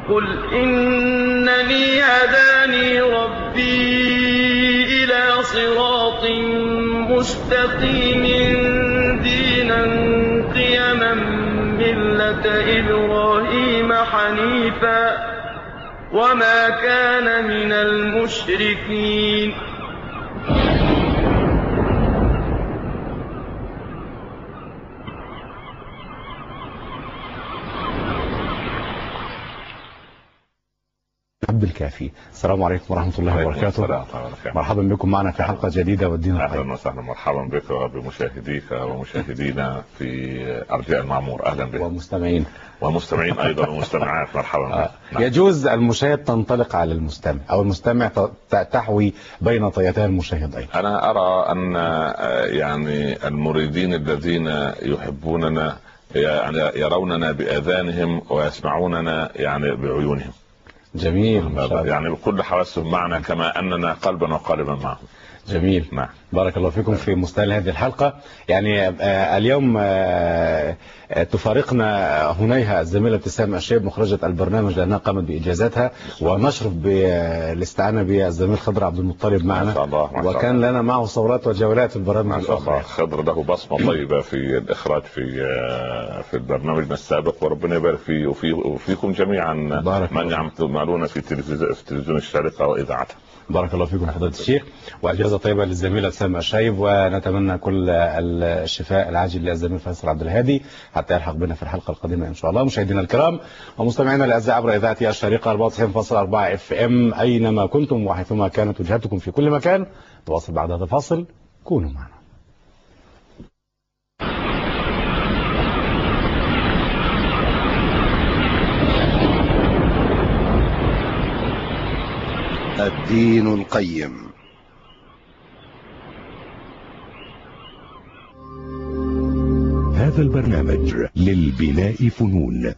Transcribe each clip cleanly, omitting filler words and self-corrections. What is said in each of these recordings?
قل إنني هداني ربي إلى صراط مستقيم دينا قيما ملة إبراهيم حنيفا وما كان من المشركين. عبد الكافي. السلام عليكم ورحمة الله وبركاته. مرحبا بكم معنا في حلقة جديدة والدين القيم. أهلا وسهلا، مرحبا بك وبمشاهديك ومشاهدينا في أرجاء المعمور. أهلا بك ومستمعين أيضا ومستمعات. مرحبا بك. يجوز المشاهد تنطلق على المستمع أو المستمع تحوي بين طيتي المشاهد أيضا. أنا أرى أن يعني المريدين الذين يحبوننا يعني يروننا بآذانهم ويسمعوننا يعني بعيونهم. جميل، يعني بكل حواسهم معنا كما أننا قلبا وقالبا معهم. جميل. نعم. بارك الله فيكم. في مستهل هذه الحلقة يعني اليوم تفارقنا هنيها الزميلة ابتسام الشيب مخرجة البرنامج لأنها قامت بإجازاتها، ونشرف بالاستعانة بالزميل خضر عبد المطلب معنا. ما شاء الله. وكان لنا معه صورات وجولات في البرامج الأخرى. خضر له بصمة طيبة في الإخراج في البرنامج السابق، وربنا يبارك فيه وفيكم جميعا من يعملون في تلفزيون الشارقة وإذاعتها. بارك الله فيكم فضيلة الشيخ، وأجازة طيبة للزميلة ابتسام الشيب، ونتمنى كل الشفاء العاجل للزميل فيصل عبد الهادي حتى يلحق بنا في الحلقة القادمة إن شاء الله. مشاهدينا الكرام ومستمعينا الأعزاء عبر إذاعة الشارقة 94.4 FM أينما كنتم وحيثما كانت وجهتكم في كل مكان، نواصل بعد هذا الفاصل، كونوا معنا. الدين القيم. هذا البرنامج للبناء فنون.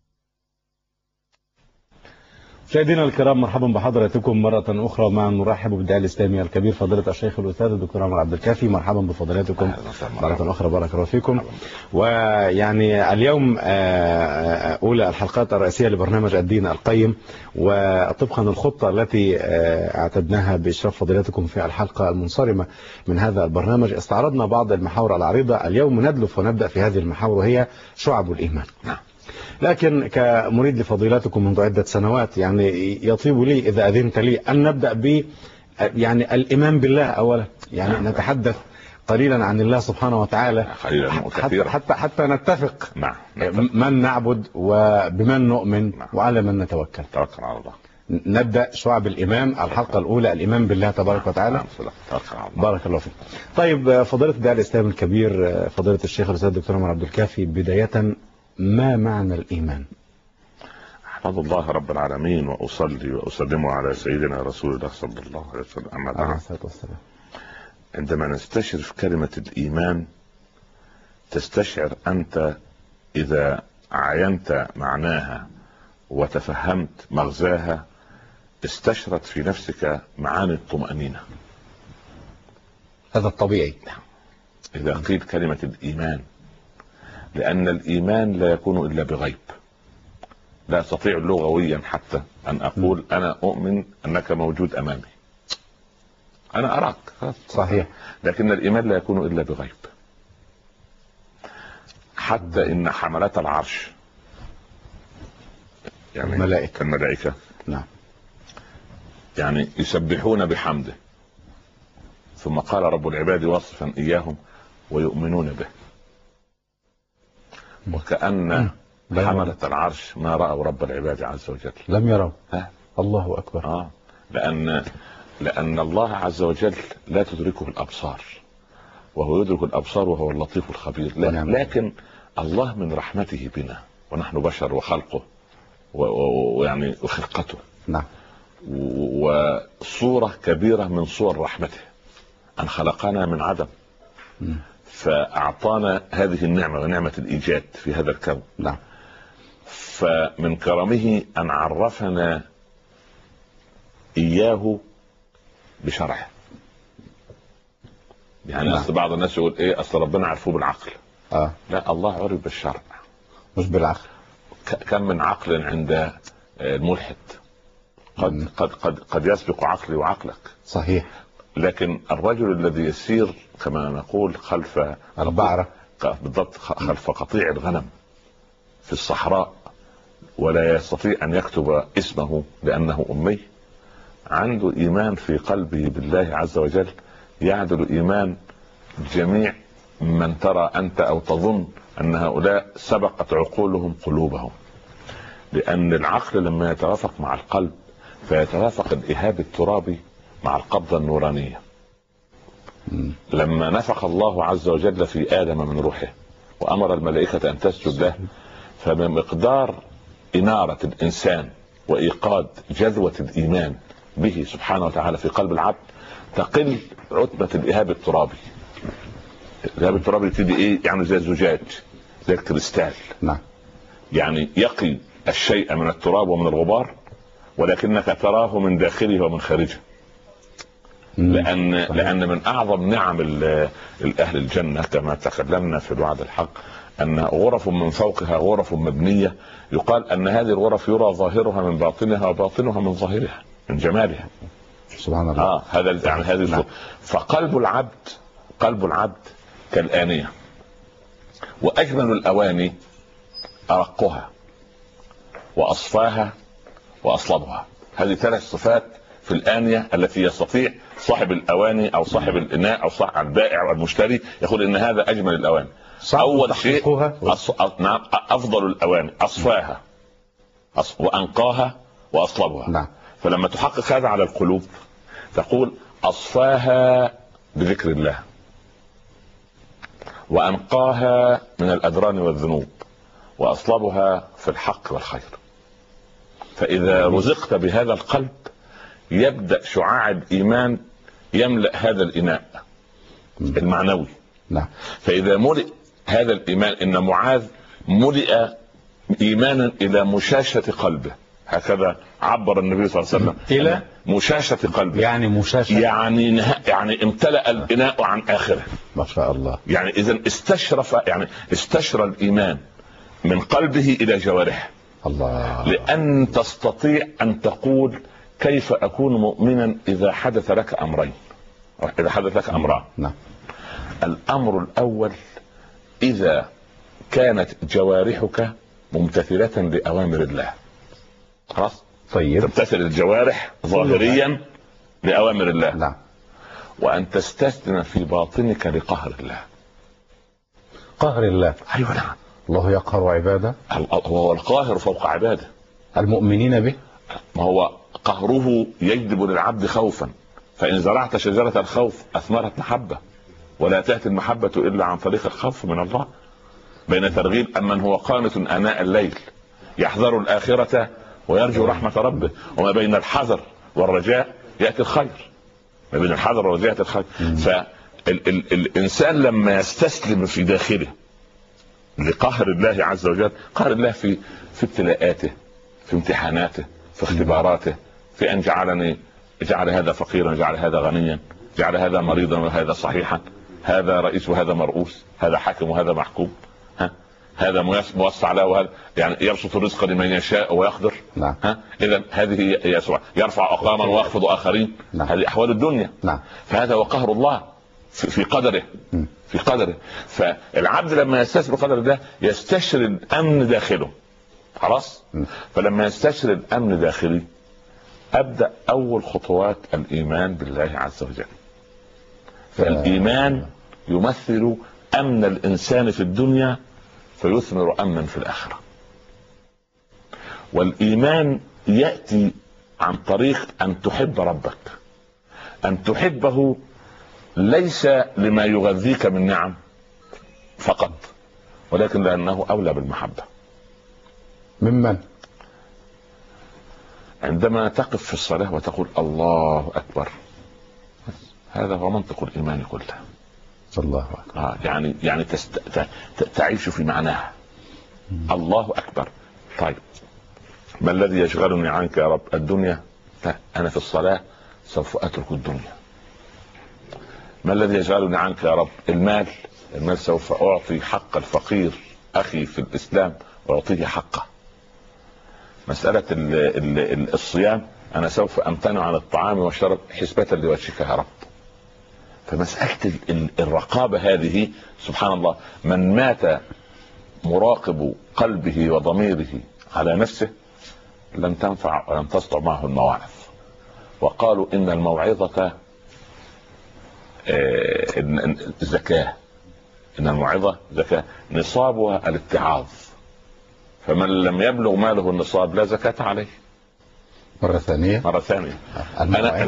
مشاهدينا الكرام مرحبا بحضراتكم مرة أخرى. معنا نرحب بالداعية الإسلامي الكبير فضيلة الشيخ الأستاذ الدكتور عمر عبد الكافي. مرحبا بفضيلتكم مرة أخرى. بارك الله فيكم. ويعني اليوم أولى الحلقات الرئيسية لبرنامج الدين القيم، وطبقا الخطة التي اعتدناها بإشراف فضيلتكم في الحلقة المنصرمة من هذا البرنامج، استعرضنا بعض المحاور العريضة. اليوم ندلف ونبدأ في هذه المحاور وهي شعب الإيمان. لكن كمريد لفضيلتكم منذ عدة سنوات يعني يطيب لي إذا أذنت لي أن نبدأ ب يعني الإيمان بالله أولا، يعني نتحدث قليلا عن الله سبحانه وتعالى حتى نتفق من نعبد وبمن نؤمن وعلى من نتوكل. توكل على الله. نبدأ شعب الإيمان الحلقة الأولى، الإيمان بالله تبارك وتعالى. بارك الله فيك. طيب فضيلة الداعية الإسلامي الكبير فضيلة الشيخ الأستاذ الدكتور عمر عبد الكافي، بداية ما معنى الإيمان؟ أحمد الله رب العالمين وأصلي وأسلم على سيدنا رسول الله صلى الله عليه وسلم. أما بعد، عندما نستشرف كلمة الإيمان تستشعر أنت إذا عينت معناها وتفهمت مغزاها استشرت في نفسك معاني الطمأنينة. هذا الطبيعي إذا قيل كلمة الإيمان، لأن الإيمان لا يكون إلا بغيب. لا أستطيع لغويا حتى أن أقول أنا أؤمن أنك موجود أمامي، أنا أراك صحيح، لكن الإيمان لا يكون إلا بغيب. حتى إن حملات العرش يعني الملائكة نعم يعني يسبحون بحمده، ثم قال رب العباد واصفا إياهم ويؤمنون به، وكأن حملة العرش ما رأوا رب العباد عز وجل، لم يروا. الله أكبر. لأن الله عز وجل لا تدركه الأبصار، وهو يدرك الأبصار وهو اللطيف الخبير. لكن الله من رحمته بنا ونحن بشر وخلقه ويعني وخلقته نعم، وصورة كبيرة من صور رحمته أن خلقنا من عدم فأعطانا هذه النعمة ونعمة الإيجاد في هذا الكون. نعم. فمن كرمه أن عرفنا إياه بشرعه. يعني أصل بعض الناس يقول إيه أصل ربنا عرفوه بالعقل. لا، الله عرف بالشرع مش بالعقل. كم من عقل عند الملحد قد يسبق عقلي وعقلك. صحيح. لكن الرجل الذي يسير كما نقول خلف البعرة، بالضبط، خلف قطيع الغنم في الصحراء، ولا يستطيع أن يكتب اسمه لأنه أمي، عنده إيمان في قلبه بالله عز وجل يعدل إيمان جميع من ترى أنت أو تظن أن هؤلاء سبقت عقولهم قلوبهم. لأن العقل لما يتوافق مع القلب فيتوافق الإيهاب الترابي مع القبضة النورانية. لما نفخ الله عز وجل في آدم من روحه وأمر الملائكة أن تسجد له، فبمقدار إنارة الإنسان وإيقاد جذوة الإيمان به سبحانه وتعالى في قلب العبد تقل عتبة الإيهاب الترابي. الإيهاب الترابي يبتدي إيه؟ يعني زي الزجاج، زي الكريستال. نعم. يعني يقي الشيء من التراب ومن الغبار، ولكنك تراه من داخله ومن خارجه. لأن من أعظم نعم الأهل الجنة كما تكلمنا في الوعد الحق أن غرف من فوقها غرف مبنية، يقال أن هذه الغرف يرى ظاهرها من باطنها وباطنها من ظاهرها من جمالها. سبحان الله. هذا يعني هذه. فقلب العبد كالآنية، وأجمل الأواني أرقها وأصفاها وأصلبها. هذه 3 صفات في الآنية التي يستطيع صاحب الأواني أو صاحب الإناء أو صاحب البائع أو المشتري يقول إن هذا أجمل الأواني. أول شيء نعم أفضل الأواني أصفاها وأنقاها وأصلبها. نعم. فلما تحقق هذا على القلوب تقول أصفاها بذكر الله، وأنقاها من الأدران والذنوب، وأصلبها في الحق والخير. فإذا رزقت بهذا القلب يبدأ شعاع الإيمان يملأ هذا الإناء المعنوي. نعم. فإذا ملئ هذا الإيمان، إن معاذ ملئ إيمانا إلى مشاشة قلبه، هكذا عبر النبي صلى الله عليه وسلم إلى مشاشة قلبه. يعني مشاشة يعني امتلأ الإناء عن آخره. ما شاء الله. يعني إذا استشرى الإيمان من قلبه إلى جوارحه. الله. لأن تستطيع أن تقول كيف أكون مؤمنا إذا حدث لك أمرين، إذا حدث لك أمران. نعم. الأمر الأول إذا كانت جوارحك ممتثلة لأوامر الله. خلاص. طيب. تمتثل الجوارح ظاهريا لأوامر الله. نعم. وأن تستسلم في باطنك لقهر الله. قهر الله. أيوة نعم. الله يقهر عباده. هو القاهر فوق عباده المؤمنين به. ما هو قهره يجلب للعبد خوفا، فإن زرعت شجرة الخوف أثمرت محبة، ولا تأتي المحبة إلا عن طريق الخوف من الله. بين ترغيب أمن هو قانت آناء الليل يحذر الآخرة ويرجو رحمة ربه، وما بين الحذر والرجاء يأتي الخير. ما بين الحذر والرجاء يأتي الخير. فالإنسان لما يستسلم في داخله لقهر الله عز وجل، قهر الله في ابتلاءاته، في امتحاناته، في اختباراته، في أن جعل هذا فقيرا، جعل هذا غنيا، جعل هذا مريضا وهذا صحيحا، هذا رئيس وهذا مرؤوس، هذا حاكم وهذا محكوم، هذا موسع له وهذا يعني يبسط الرزق لمن يشاء ويقدر. نعم. إذا هذه هي يسوع، يرفع أقواما ويخفض آخرين. نعم. هذه أحوال الدنيا. نعم. فهذا هو قهر الله في قدره. في قدره. فالعبد لما يستشعر قدر الله يستشعر الأمن داخله. خلاص. فلما يستشعر الأمن داخلي أبدأ أول خطوات الإيمان بالله عز وجل. فالإيمان يمثل أمن الإنسان في الدنيا فيثمر أمنا في الآخرة. والإيمان يأتي عن طريق أن تحب ربك، أن تحبه ليس لما يغذيك من نعم فقط، ولكن لأنه أولى بالمحبة. ممن؟ عندما تقف في الصلاة وتقول الله أكبر، هذا هو منطق الإيمان كله. الله أكبر. يعني تعيش في معناها. الله أكبر. طيب ما الذي يشغلني عنك يا رب؟ الدنيا. أنا في الصلاة سوف أترك الدنيا. ما الذي يشغلني عنك يا رب؟ المال سوف أعطي حق الفقير أخي في الإسلام وأعطيه حقه. مسألة الصيام أنا سوف أمتنع عن الطعام والشرب حسبة لوجهك يا رب. فمسألة الرقابة هذه سبحان الله، من مات مراقب قلبه وضميره على نفسه لن تنفع ولن تسطع معه المواعظ. وقالوا إن الموعظة زكاة، إن الموعظة زكاة نصابها الاتعاظ، فمن لم يبلغ ماله النصاب لا زكاة عليه. مرة ثانية أنا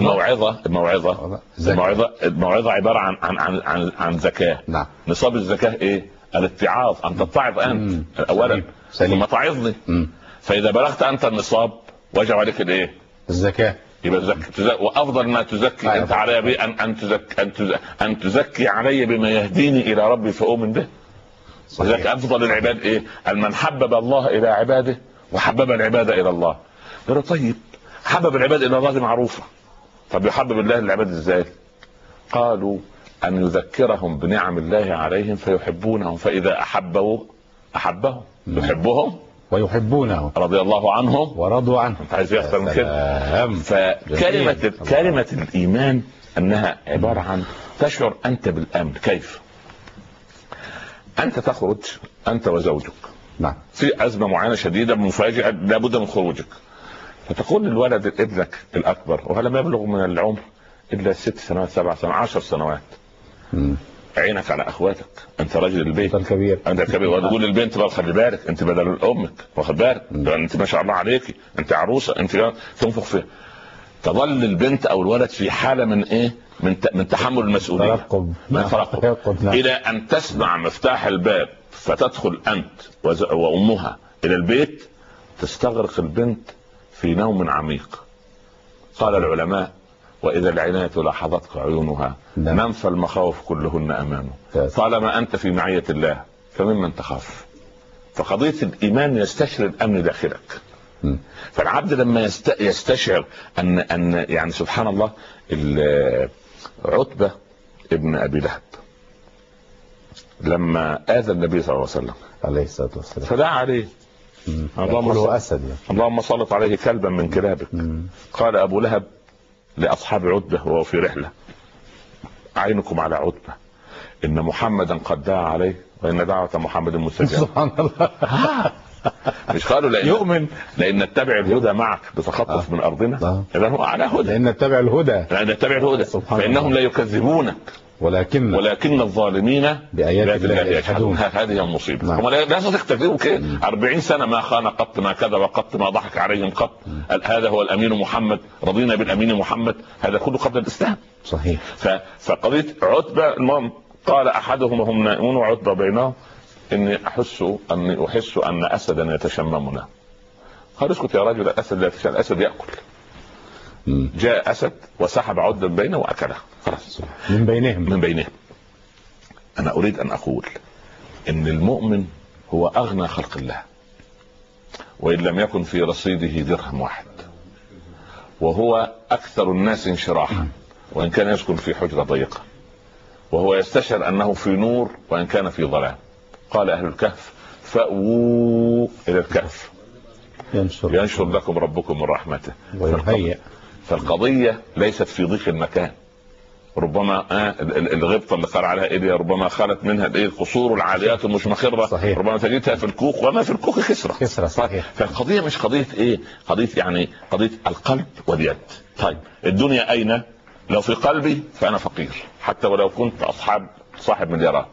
الموعظة عبارة عن زكاة. نعم. نصاب الزكاة إيه؟ الاتعاظ، أن تتعظ أنت أولا ثم تعظني. فإذا بلغت أنت النصاب وجب عليك الإيه؟ الزكاة. يبقى وأفضل ما تزكي أنت علي به أن تزكي علي بما يهديني إلى ربي فأؤمن به. وذلك أفضل العباد إيه؟ من حبب الله إلى عباده وحبب العباد إلى الله. طيب حبب العباد إلى الله دي معروفة، طب يحبب الله للعباد إزاي؟ قالوا أن يذكرهم بنعم الله عليهم فيحبونهم، فإذا أحبهم يحبهم ويحبونه رضي الله عنهم ورضوا عنه. انت عايز اكتر من كده؟ فكلمة الإيمان أنها عبارة عن تشعر أنت بالأمن. كيف؟ أنت تخرج أنت وزوجك، نعم، في أزمة معينة شديدة مفاجئة لابد من خروجك، فتقول للولد ابنك الأكبر وهو لم يبلغ من العمر إلا 6 سنوات 7 سنوات 10 سنوات، عينك على اخواتك، انت راجل البيت الكبير، انت الكبير. وتقول للبنت بقى خلي بالك انت بدل امك، واخد بالك انت ما شاء الله عليكي، انت عروسه، انت تنفخ فيها. تظل البنت او الولد في حاله من ايه؟ من تحمل المسؤوليه، ترقب الى ان تسمع مفتاح الباب فتدخل انت وامها الى البيت، تستغرق البنت في نوم عميق. قال العلماء وإذا العناية لاحظتك عيونها نم فالمخاوف كلهن أمامه. طالما أنت في معية الله فممن تخاف. فقضية الإيمان يستشعر الأمن داخلك. فالعبد لما يستشعر أن يعني سبحان الله، عتبة ابن أبي لهب لما آذى النبي صلى الله عليه وسلم عليه الصلاة والسلام فدعا عليه اللهم صلت عليه كلبا من كلابك. قال أبو لهب لأصحاب عتبة وهو في رحلة: عينكم على عتبة، إن محمدا قد دعا عليه وإن دعوة محمد مستجابة. سبحان الله. مش قالوا لأن نتبع الهدى معك بتخطف من أرضنا، إذا هو على هدى. لأن نتبع الهدى فإنهم لا يكذبونك ولكن الظالمين بآيات الله يجحدون. هذه المصيبة. هم لا تكتذبوا كده. 40 سنة ما خان قط، ما كذب قط، ما ضحك عليهم قط. هذا هو الأمين محمد، رضينا بالأمين محمد. هذا كله قبل الإسلام. صحيح. فقضية عتبة المهم قال أحدهم وهم نائمون وعتبة بينهم: إني أحس أن أسدا يتشممنا. قال: اسكت يا رجل، الأسد لا يتشمم، الأسد يأكل. جاء أسد وسحب عتبة بينه وأكله خلاص من بينهم. أنا أريد أن أقول إن المؤمن هو أغنى خلق الله، وإن لم يكن في رصيده درهم واحد، وهو أكثر الناس انشراحا وإن كان يسكن في حجرة ضيقة، وهو يستشعر أنه في نور وإن كان في ظلام. قال أهل الكهف: فأووا إلى الكهف ينشر لكم ربكم من رحمته ويهيئ. فالقضية ليست في ضيق المكان. ربما الغبطة اللي قال عليها إيليا ربما خلت منها القصور العاليات المشمخرة. صحيح. ربما تجدها في الكوخ وما في الكوخ كسرة. صحيح. فالقضية مش قضية قضية يعني قضية القلب واليد. طيب الدنيا أين؟ لو في قلبي فأنا فقير حتى ولو كنت صاحب مليارات.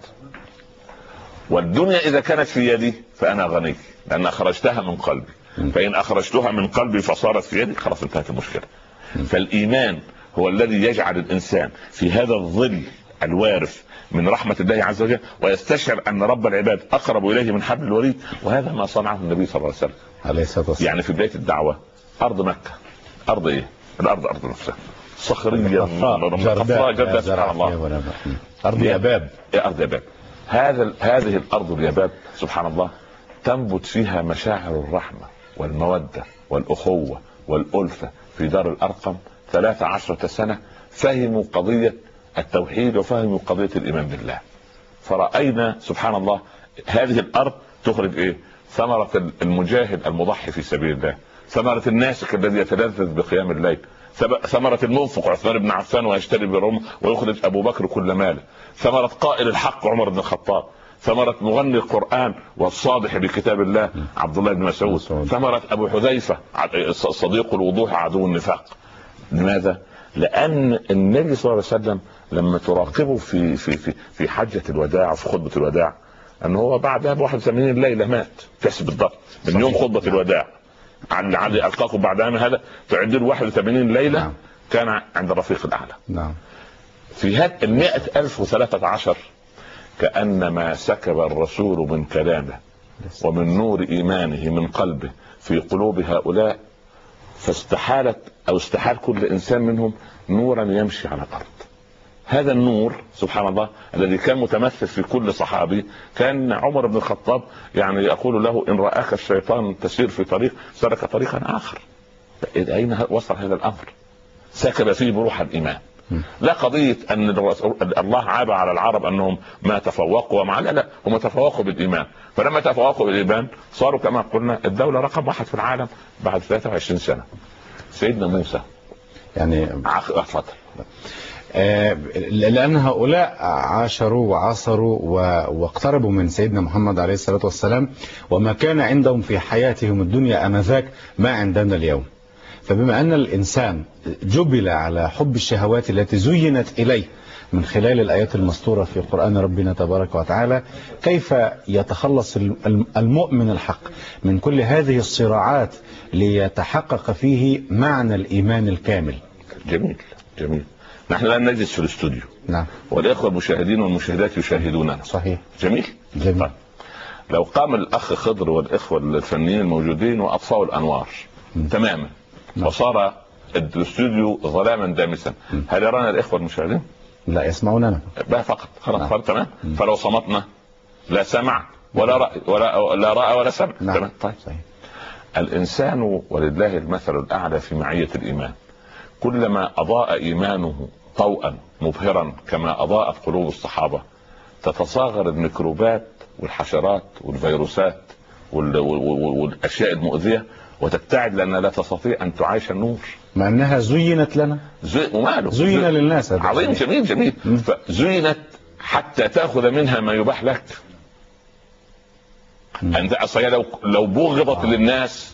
والدنيا إذا كانت في يدي فأنا غني لأن أخرجتها من قلبي. فإن أخرجتها من قلبي فصارت في يدي خلاص انتهت المشكلة. فالإيمان هو الذي يجعل الإنسان في هذا الظل الوارف من رحمة الله عز وجل ويستشعر أن رب العباد أقرب إليه من حبل الوريد. وهذا ما صنعه النبي صلى الله عليه وسلم عليه الصلاة والسلام. يعني في بداية الدعوة أرض مكة أرض إيه؟ الأرض نفسها صخرية جرداء سبحان الله. أرض يباب. أرض يباب. هذه الأرض اليباب سبحان الله تنبت فيها مشاعر الرحمة والمودة والأخوة والألفة. في دار الأرقم 13 سنة فهموا قضية التوحيد وفهموا قضية الإيمان بالله. فرأينا سبحان الله هذه الأرض تخرج إيه؟ ثمرة المجاهد المضحي في سبيل الله، ثمرة الناسك الذي يتلذذ بقيام الليل، ثمرة المنفق عثمان بن عفان ويشتري برم ويخرج أبو بكر كل ماله، ثمرة قائل الحق عمر بن الخطاب، ثمرة مغني القرآن والصادح بكتاب الله عبد الله بن مسعود، ثمرة أبو حذيفة صديق الوضوح عدو النفاق. لماذا؟ لأن النبي صلى الله عليه وسلم لما تراقبه في حجة الوداع وفي خطبة الوداع أنه هو بعدها ب81 ليلة مات، تحسب بالضبط من يوم خطبة الوداع علي ألقاكم بعد عام هذا تعد له 81 ليلة. نعم. كان عند الرفيق الأعلى. نعم. في هذا 100,013 كأنما سكب الرسول من كلامه ومن نور إيمانه من قلبه في قلوب هؤلاء، فاستحالت أو استحال كل إنسان منهم نورا يمشي على الأرض. هذا النور سبحان الله الذي كان متمثل في كل صحابي. كان عمر بن الخطاب يعني يقول له إن رآك الشيطان تسير في طريق سلك طريقا آخر. أين وصل هذا الأمر؟ سكب فيه بروح الإيمان. لا قضية أن الله عاب على العرب أنهم ما تفوقوا ومع لا هم تفوقوا بالإيمان، فلما تفوقوا بالإيمان صاروا كما قلنا الدولة رقم 1 في العالم بعد 23 سنة. سيدنا موسى يعني أفضل لأن هؤلاء عاشروا وعاصروا واقتربوا من سيدنا محمد عليه الصلاة والسلام، وما كان عندهم في حياتهم الدنيا آنذاك ما عندنا اليوم. فبما أن الإنسان جبل على حب الشهوات التي زينت إليه من خلال الآيات المسطورة في قرآن ربنا تبارك وتعالى، كيف يتخلص المؤمن الحق من كل هذه الصراعات ليتحقق فيه معنى الإيمان الكامل؟ جميل جميل. نحن الآن نجلس في الاستوديو. نعم. والإخوة المشاهدين والمشاهدات يشاهدوننا. صحيح. جميل. جميل. طيب. لو قام الأخ خضر والإخوة الفنيين الموجودين وأطفأوا الأنوار تماما وصار الاستوديو ظلاما دامسا، هل يرانا الإخوة المشاهدين؟ لا يسمعوننا بقى فقط. خلاص تمام. فلو صمتنا لا سمع ولا رأي ولا رأى ولا سمع. تمام. طيب. صحيح. الإنسان ولله المثل الأعلى في معية الإيمان. كلما أضاء إيمانه ضوءا مبهرا كما أضاءت قلوب الصحابة، تتصاغر الميكروبات والحشرات والفيروسات والأشياء المؤذية وتبتعد، لأنها لا تستطيع أن تعيش النور، مع أنها زينت لنا. وماله زين للناس. عظيم. جميل جميل. فزينت حتى تأخذ منها ما يباح لك. أنت أصلا لو بغضت للناس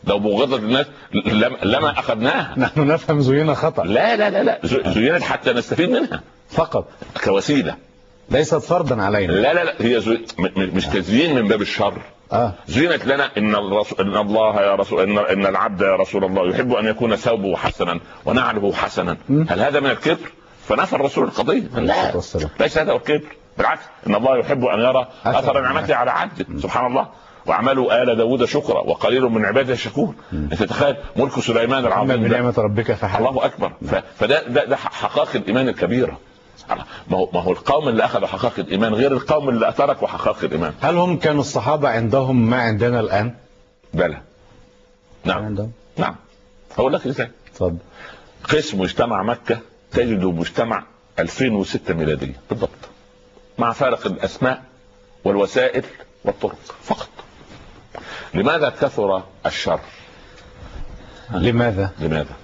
لما أخذناها. نحن نفهم زينة خطأ. لا لا لا لا، زينت حتى نستفيد منها فقط كوسيلة، ليست فرضا علينا. لا لا لا، هي مش تزيين من باب الشر. زينت لنا إن الله يا رسول إن العبد يا رسول الله يحب أن يكون ثوبه حسنا ونعله حسنا. هل هذا من الكبر؟ فنفى الرسول القضية. لا، ليس هذا الكبر، بالعكس إن الله يحب أن يرى أثر نعمته على عبده. سبحان الله. واعملوا آل داود شكرا وقليل من عباده الشكور. انت تخيل ملك سليمان العظيم بنعمة ربك فحل. الله اكبر. فده حقائق الايمان الكبيره. ما هو القوم اللي اخذ حقائق الايمان غير القوم اللي تركوا حقائق الايمان. هل هم كانوا الصحابه عندهم ما عندنا الان؟ بلى. نعم. نعم. هقول لك ازاي. اتفضل. قسم مجتمع مكه تجد مجتمع 2006 ميلاديه بالضبط، مع فارق الاسماء والوسائل والطرق فقط. لماذا كثر الشر؟ لماذا؟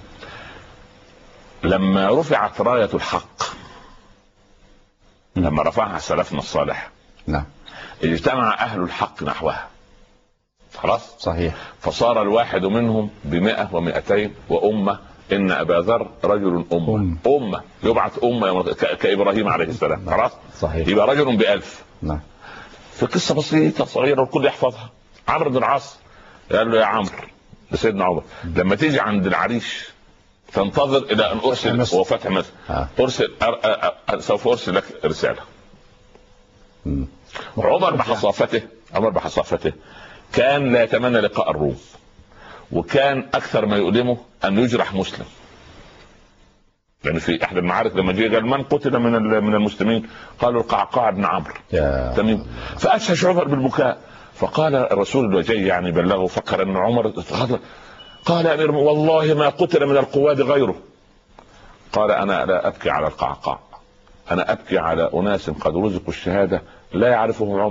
لما رفعت راية الحق، لما رفعها سلفنا الصالح، نعم، اجتمع أهل الحق نحوها. خلاص؟ صحيح. فصار الواحد منهم ب100 و200 وأمة. إن أبا ذر رجل أمة يبعث أمة كإبراهيم عليه السلام. خلاص؟ صحيح. يبقى رجل ب1000. نعم. في قصة بسيطة صغيرة والكل يحفظها. عمرو بن العاص قال له يا عمرو لسيدنا عمر لما تيجي عند العريش تنتظر الى ان ارسل وفتح مصر ارسل سوف ارسل لك رسالة. عمر بحصافته كان لا يتمنى لقاء الروم، وكان اكثر ما يؤلمه ان يجرح مسلم. يعني في احد المعارك لما جه قال من قتل من المسلمين؟ قالوا القعقاع بن عمرو تميم. فاشهش عمر بالبكاء، فقال الرسول الوجي يعني بلغه، فكر ان عمر قال يا امير والله ما قتل من القواد غيره. قال انا لا ابكي على القعقاع، انا ابكي على اناس قد رزقوا الشهاده لا يعرفهم عمر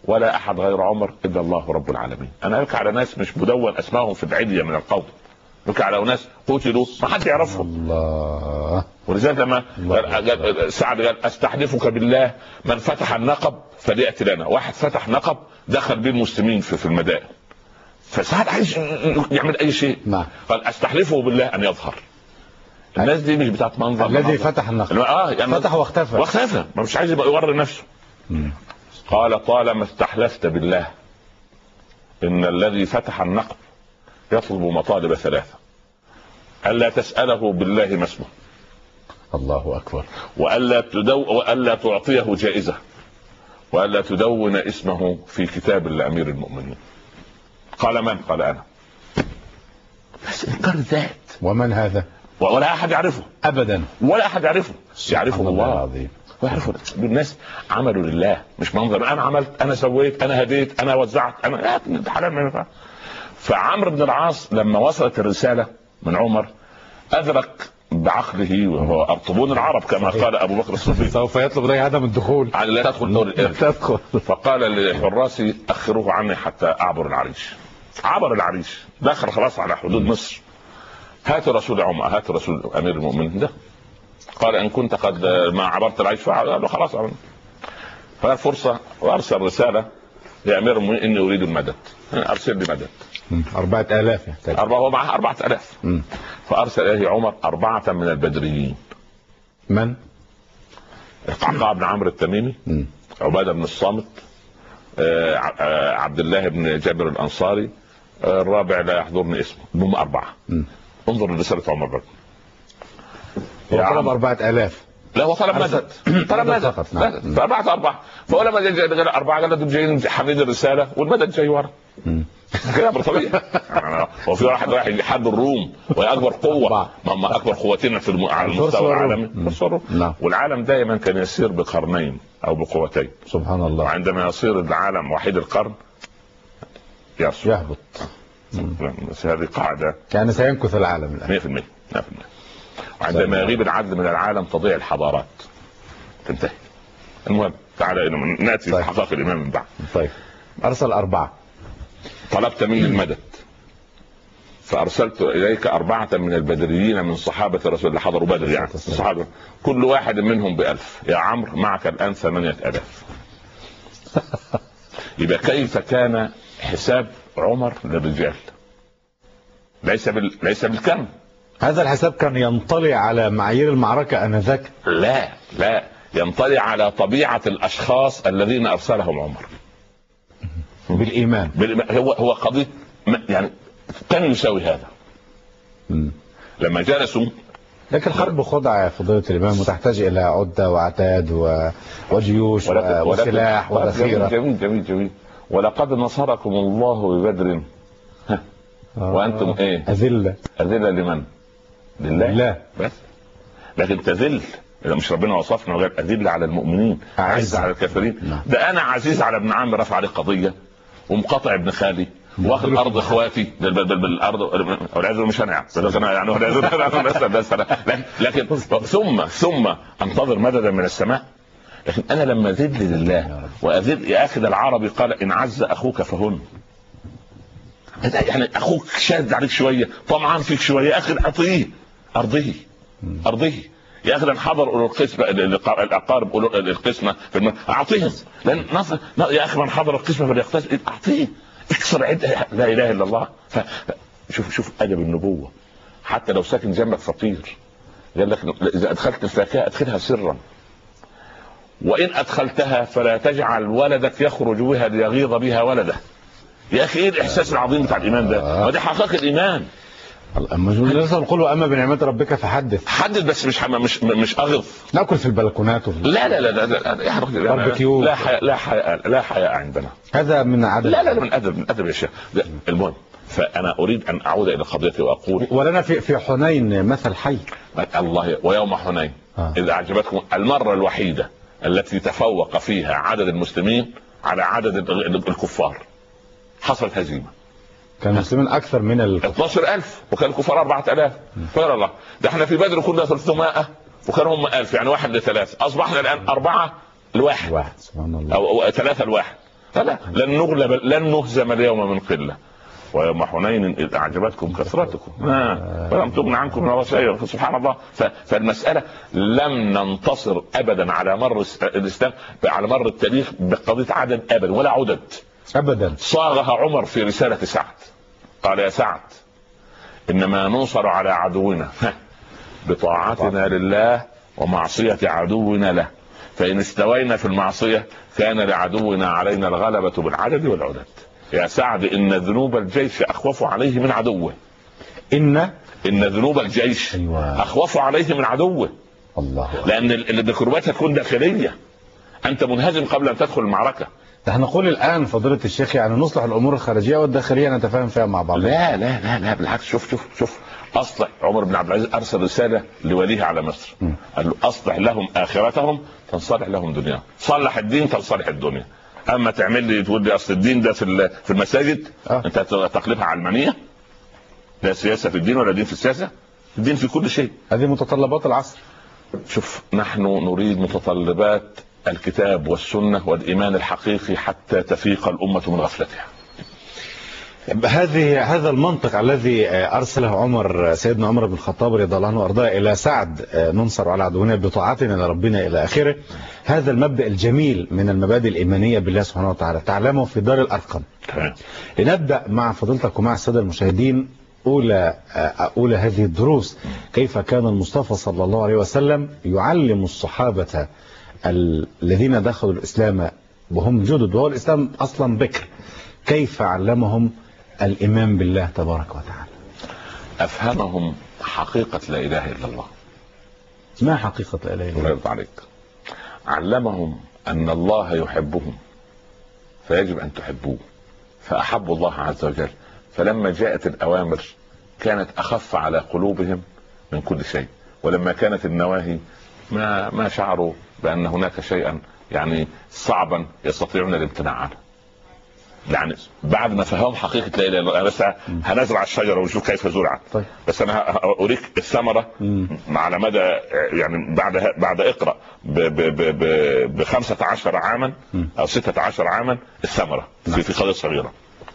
ولا احد غير عمر الا الله رب العالمين. انا ابكي على ناس مش مدون اسمائهم في العلية من القوم، ابكي على ناس قتلوا ما حد يعرفهم. الله. ولذلك لما سعد قال استحلفك بالله من فتح النقب فليأتي لنا. واحد فتح نقب دخل بين المسلمين في المدائن، فسعد عايز يعمل اي شيء. قال استحلفه بالله ان يظهر. الناس دي مش بتاعت منظر. الذي فتح النقب يعني فتح واختفى ما مش عايز يبقى يوري نفسه. قال طالما استحلفت بالله ان الذي فتح النقب يطلب مطالب ثلاثة: ألا تسأله بالله ما اسمه، الله أكبر، وألا تعطيه جائزة، وألا تدون اسمه في كتاب لأمير المؤمنين. قال من؟ قال أنا. بس إنكار الذات. ومن هذا؟ ولا أحد يعرفه أبدا، ولا أحد يعرفه الله العظيم. ويعرفوا الناس عملوا لله، مش منظر انا عملت انا سويت انا هديت انا وزعت انا حلال ما ينفع. فعمرو بن العاص لما وصلت الرسالة من عمر أدرك بعقله، وهو أرطبون العرب كما قال أبو بكر الصديق، سوف يطلب إليه عدم الدخول، لا تدخل. فقال لحراسي أخروه عني حتى أعبر العريش. عبر العريش، دخل خلاص على حدود مصر. هات رسول عمر، هات رسول أمير المؤمنين ده. قال إن كنت قد ما عبرت العريش فقال خلاص. فالفرصة وأرسل رسالة لأمير المؤمنين إني أريد المدد، أرسل لي مدد. 4000 يحتاج. هو معه 4000. فأرسل إليه عمر 4 من البدريين. من؟ القعقاع بن عمرو التميمي، عبادة بن الصامت، عبد الله بن جابر الأنصاري، الرابع لا يحضرني اسمه، هم 4. انظر لرسالة عمر بن. طلب 4000. لا هو طلب مدد. طلب مدد فأبعت 4. فلما جاء 4 قال دول جايين حاملين الرسالة والمدد جاي ورا. كده طبيعي. وفي واحد رايح يحارب الروم وهي اكبر قوه، ما اكبر قوتنا على المستوى العالمي. والعالم دائما كان يسير بقرنين او بقوتين. سبحان الله. وعندما يصير العالم وحيد القرن يهبط. هذه قاعده كان سينكث العالم الان 100%. وعندما يغيب العدل من العالم تضيع الحضارات، تنتهي. المهم تعالى ناتي لحقائق الامام من بعد. طيب ارسل 4. طلبت مني المدد فارسلت اليك 4 من البدريين من صحابه الرسول اللي حضروا بدر، يعني الصحابه كل واحد منهم ب1000. يا عمرو معك الان 8000. يبقى كيف كان حساب عمر للرجال؟ ليس بالكم. هذا الحساب كان ينطلي على معايير المعركه انذاك؟ لا ينطلي على طبيعه الاشخاص الذين ارسلهم عمر بالإيمان. هو قضية يعني كان يساوي هذا. لما جلسوا. لكن الحرب خدعة يا فضيلة الإمام، وتحتاج إلى عدة وعتاد وجيوش وسلاح وذخيرة. جميل. ولقد نصركم الله ببدر وأنتم إيه؟ أذلة لمن؟ لله بس. لكن تذل، مش ربنا وصفنا وقال أذل على المؤمنين أعز على الكافرين. ده أنا عزيز على ابن عمي رفع عليه قضية ومقاطع ابن خالي واخد ارض اخواتي بالارض والعياذ مش انا يعني لكن ثم انتظر مددا من السماء. لكن انا لما ذل لله واذل يا اخي، العربي قال ان عز اخوك فهن. يعني اخوك شاد عليك شويه، طمعان فيك شويه، يا اخي اعطيه ارضيه يا اخي. لن حضر اولو القسمه الاقارب اولو القسمه اعطيهم. لان يا اخي من حضر القسمه فليقتسم، اعطيه، اكسر عده لا اله الا الله. شوف ادب النبوه. حتى لو ساكن جنبك فقير قال لك اذا ادخلت الفاكهه ادخلها سرا، وان ادخلتها فلا تجعل ولدك يخرج بها ليغيظ بها ولده. يا اخي ايه الاحساس العظيم بتاع الايمان ده؟ ودي حقيقه الايمان. نقول اما بنعمة ربك فحدث بس مش اغض. ناكل في البلكونات لا باربيكيو. لا حياء عندنا. هذا من عدد. لا من ادب يا شيخ. المهم فانا اريد ان اعود الى قضيتي واقول ولنا في حنين مثل حي. الله ويوم حنين اذا اعجبتكم المره الوحيده التي تفوق فيها عدد المسلمين على عدد الكفار حصلت هزيمه. كان المسلمين اكثر من 12000 وكان الكفار 4000. قال الله ده احنا في بدر كنا 300 وكان هم 1000، يعني 1 ل3. اصبحنا الان 4 ل1. سبحان الله. او 3 ل1. فلا لن نغلب لن نهزم اليوم من قله ويوم حنين إذ أعجبتكم كثرتكم فلم تغن عنكم من الله شيئا. سبحان الله. فالمسألة لم ننتصر أبدا على مر الإسلام على مر التاريخ بقضية عدد أبدا ولا عدد أبدا. صاغها عمر في رسالة سعد، قال يا سعد إنما ننصر على عدونا بطاعتنا لله ومعصية عدونا له، فإن استوينا في المعصية كان لعدونا علينا الغلبة بالعدد والعدد. يا سعد إن ذنوب الجيش أخوف عليه من عدوه. إن ذنوب الجيش أخوف عليه من عدوه. الله. لأن الكربات تكون داخلية، أنت منهزم قبل أن تدخل المعركة. نحن نقول الآن فضيلة الشيخ يعني نصلح الأمور الخارجية والداخلية نتفاهم فيها مع بعض. لا لا لا لا بالعكس. شوف أصلح. عمر بن عبد العزيز أرسل رسالة لوليه على مصر قال له أصلح لهم آخرتهم تنصلح لهم دنيا. صلح الدين تنصلح الدنيا. اما تعمل لي تقول لي اصل الدين ده في المساجد انت تقلبها علمانيه. لا سياسه في الدين ولا دين في السياسه، الدين في كل شيء. هذه متطلبات العصر. شوف نحن نريد متطلبات الكتاب والسنه والايمان الحقيقي حتى تفيق الامه من غفلتها. هذا المنطق الذي أرسله سيدنا عمر بن الخطاب رضي الله عنه وأرضاه إلى سعد ننصر على عدونا بطاعتنا لربنا إلى آخره. هذا المبدأ الجميل من المبادئ الإيمانية بالله سبحانه وتعالى تعلمه في دار الأرقم. لنبدأ مع فضيلتك ومع السادة المشاهدين أولى هذه الدروس، كيف كان المصطفى صلى الله عليه وسلم يعلم الصحابة الذين دخلوا الإسلام وهم جدد وهو الإسلام أصلا بكر، كيف علمهم الإيمان بالله تبارك وتعالى. أفهمهم حقيقة لا إله إلا الله. ما حقيقة لا إله إلا الله؟ الله عليك. علمهم أن الله يحبهم فيجب أن تحبوه، فأحبوا الله عز وجل، فلما جاءت الأوامر كانت أخف على قلوبهم من كل شيء، ولما كانت النواهي ما شعروا بأن هناك شيئا يعني صعبا يستطيعون الامتناع عنه. يعني بعد ما فهموا حقيقة لا إله إلا الله، بس هنزرع الشجرة ونشوف كيف زرعت. طيب. بس أنا أوريك الثمرة على مدى يعني بعد اقرأ ب 15 عاما أو 16 عاما الثمرة في قضية صغيرة.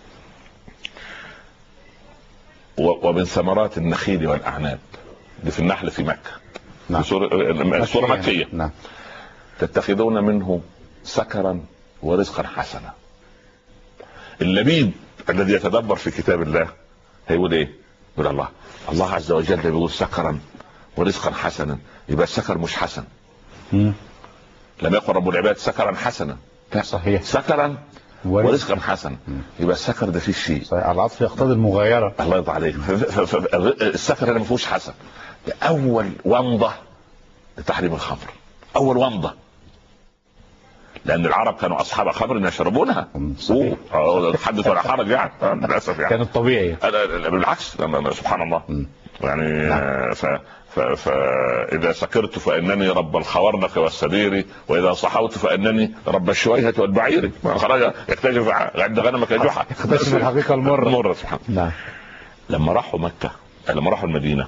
ومن ثمرات النخيل والأعناب دي في النحل في مكة. نعم. سورة مكية. نعم. تتخذون منه سكرا ورزقا حسنا. اللبيب الذي يتدبر في كتاب الله هيقول ايه؟ يقول الله عز وجل بيقول سكرا ورزقا حسنا، يبقى السكر مش حسن. لم يقل رب العباد سكرا حسنا. صحيح. سكرا ورزقا حسنا، يبقى السكر ده فيه شيء. صحيح. العطف يقتضي المغايرة. الله يرضى عليك. السكر هنا ما فيهوش حسن. ده اول ومضة لتحريم الخمر، اول ومضة، لأن العرب كانوا أصحاب خمر يشربونها. حدث ولا حرج يعني للأسف يعني. كان الطبيعي. بالعكس سبحان الله. يعني فإذا سكرت فإنني رب الخورنق والسدير، وإذا صحوت فإنني رب الشويهة والبعير. خرج يكتشف عند غنمك جحا، يكتشف الحقيقة المرة. سبحان الله. لما راحوا مكة، لما راحوا المدينة،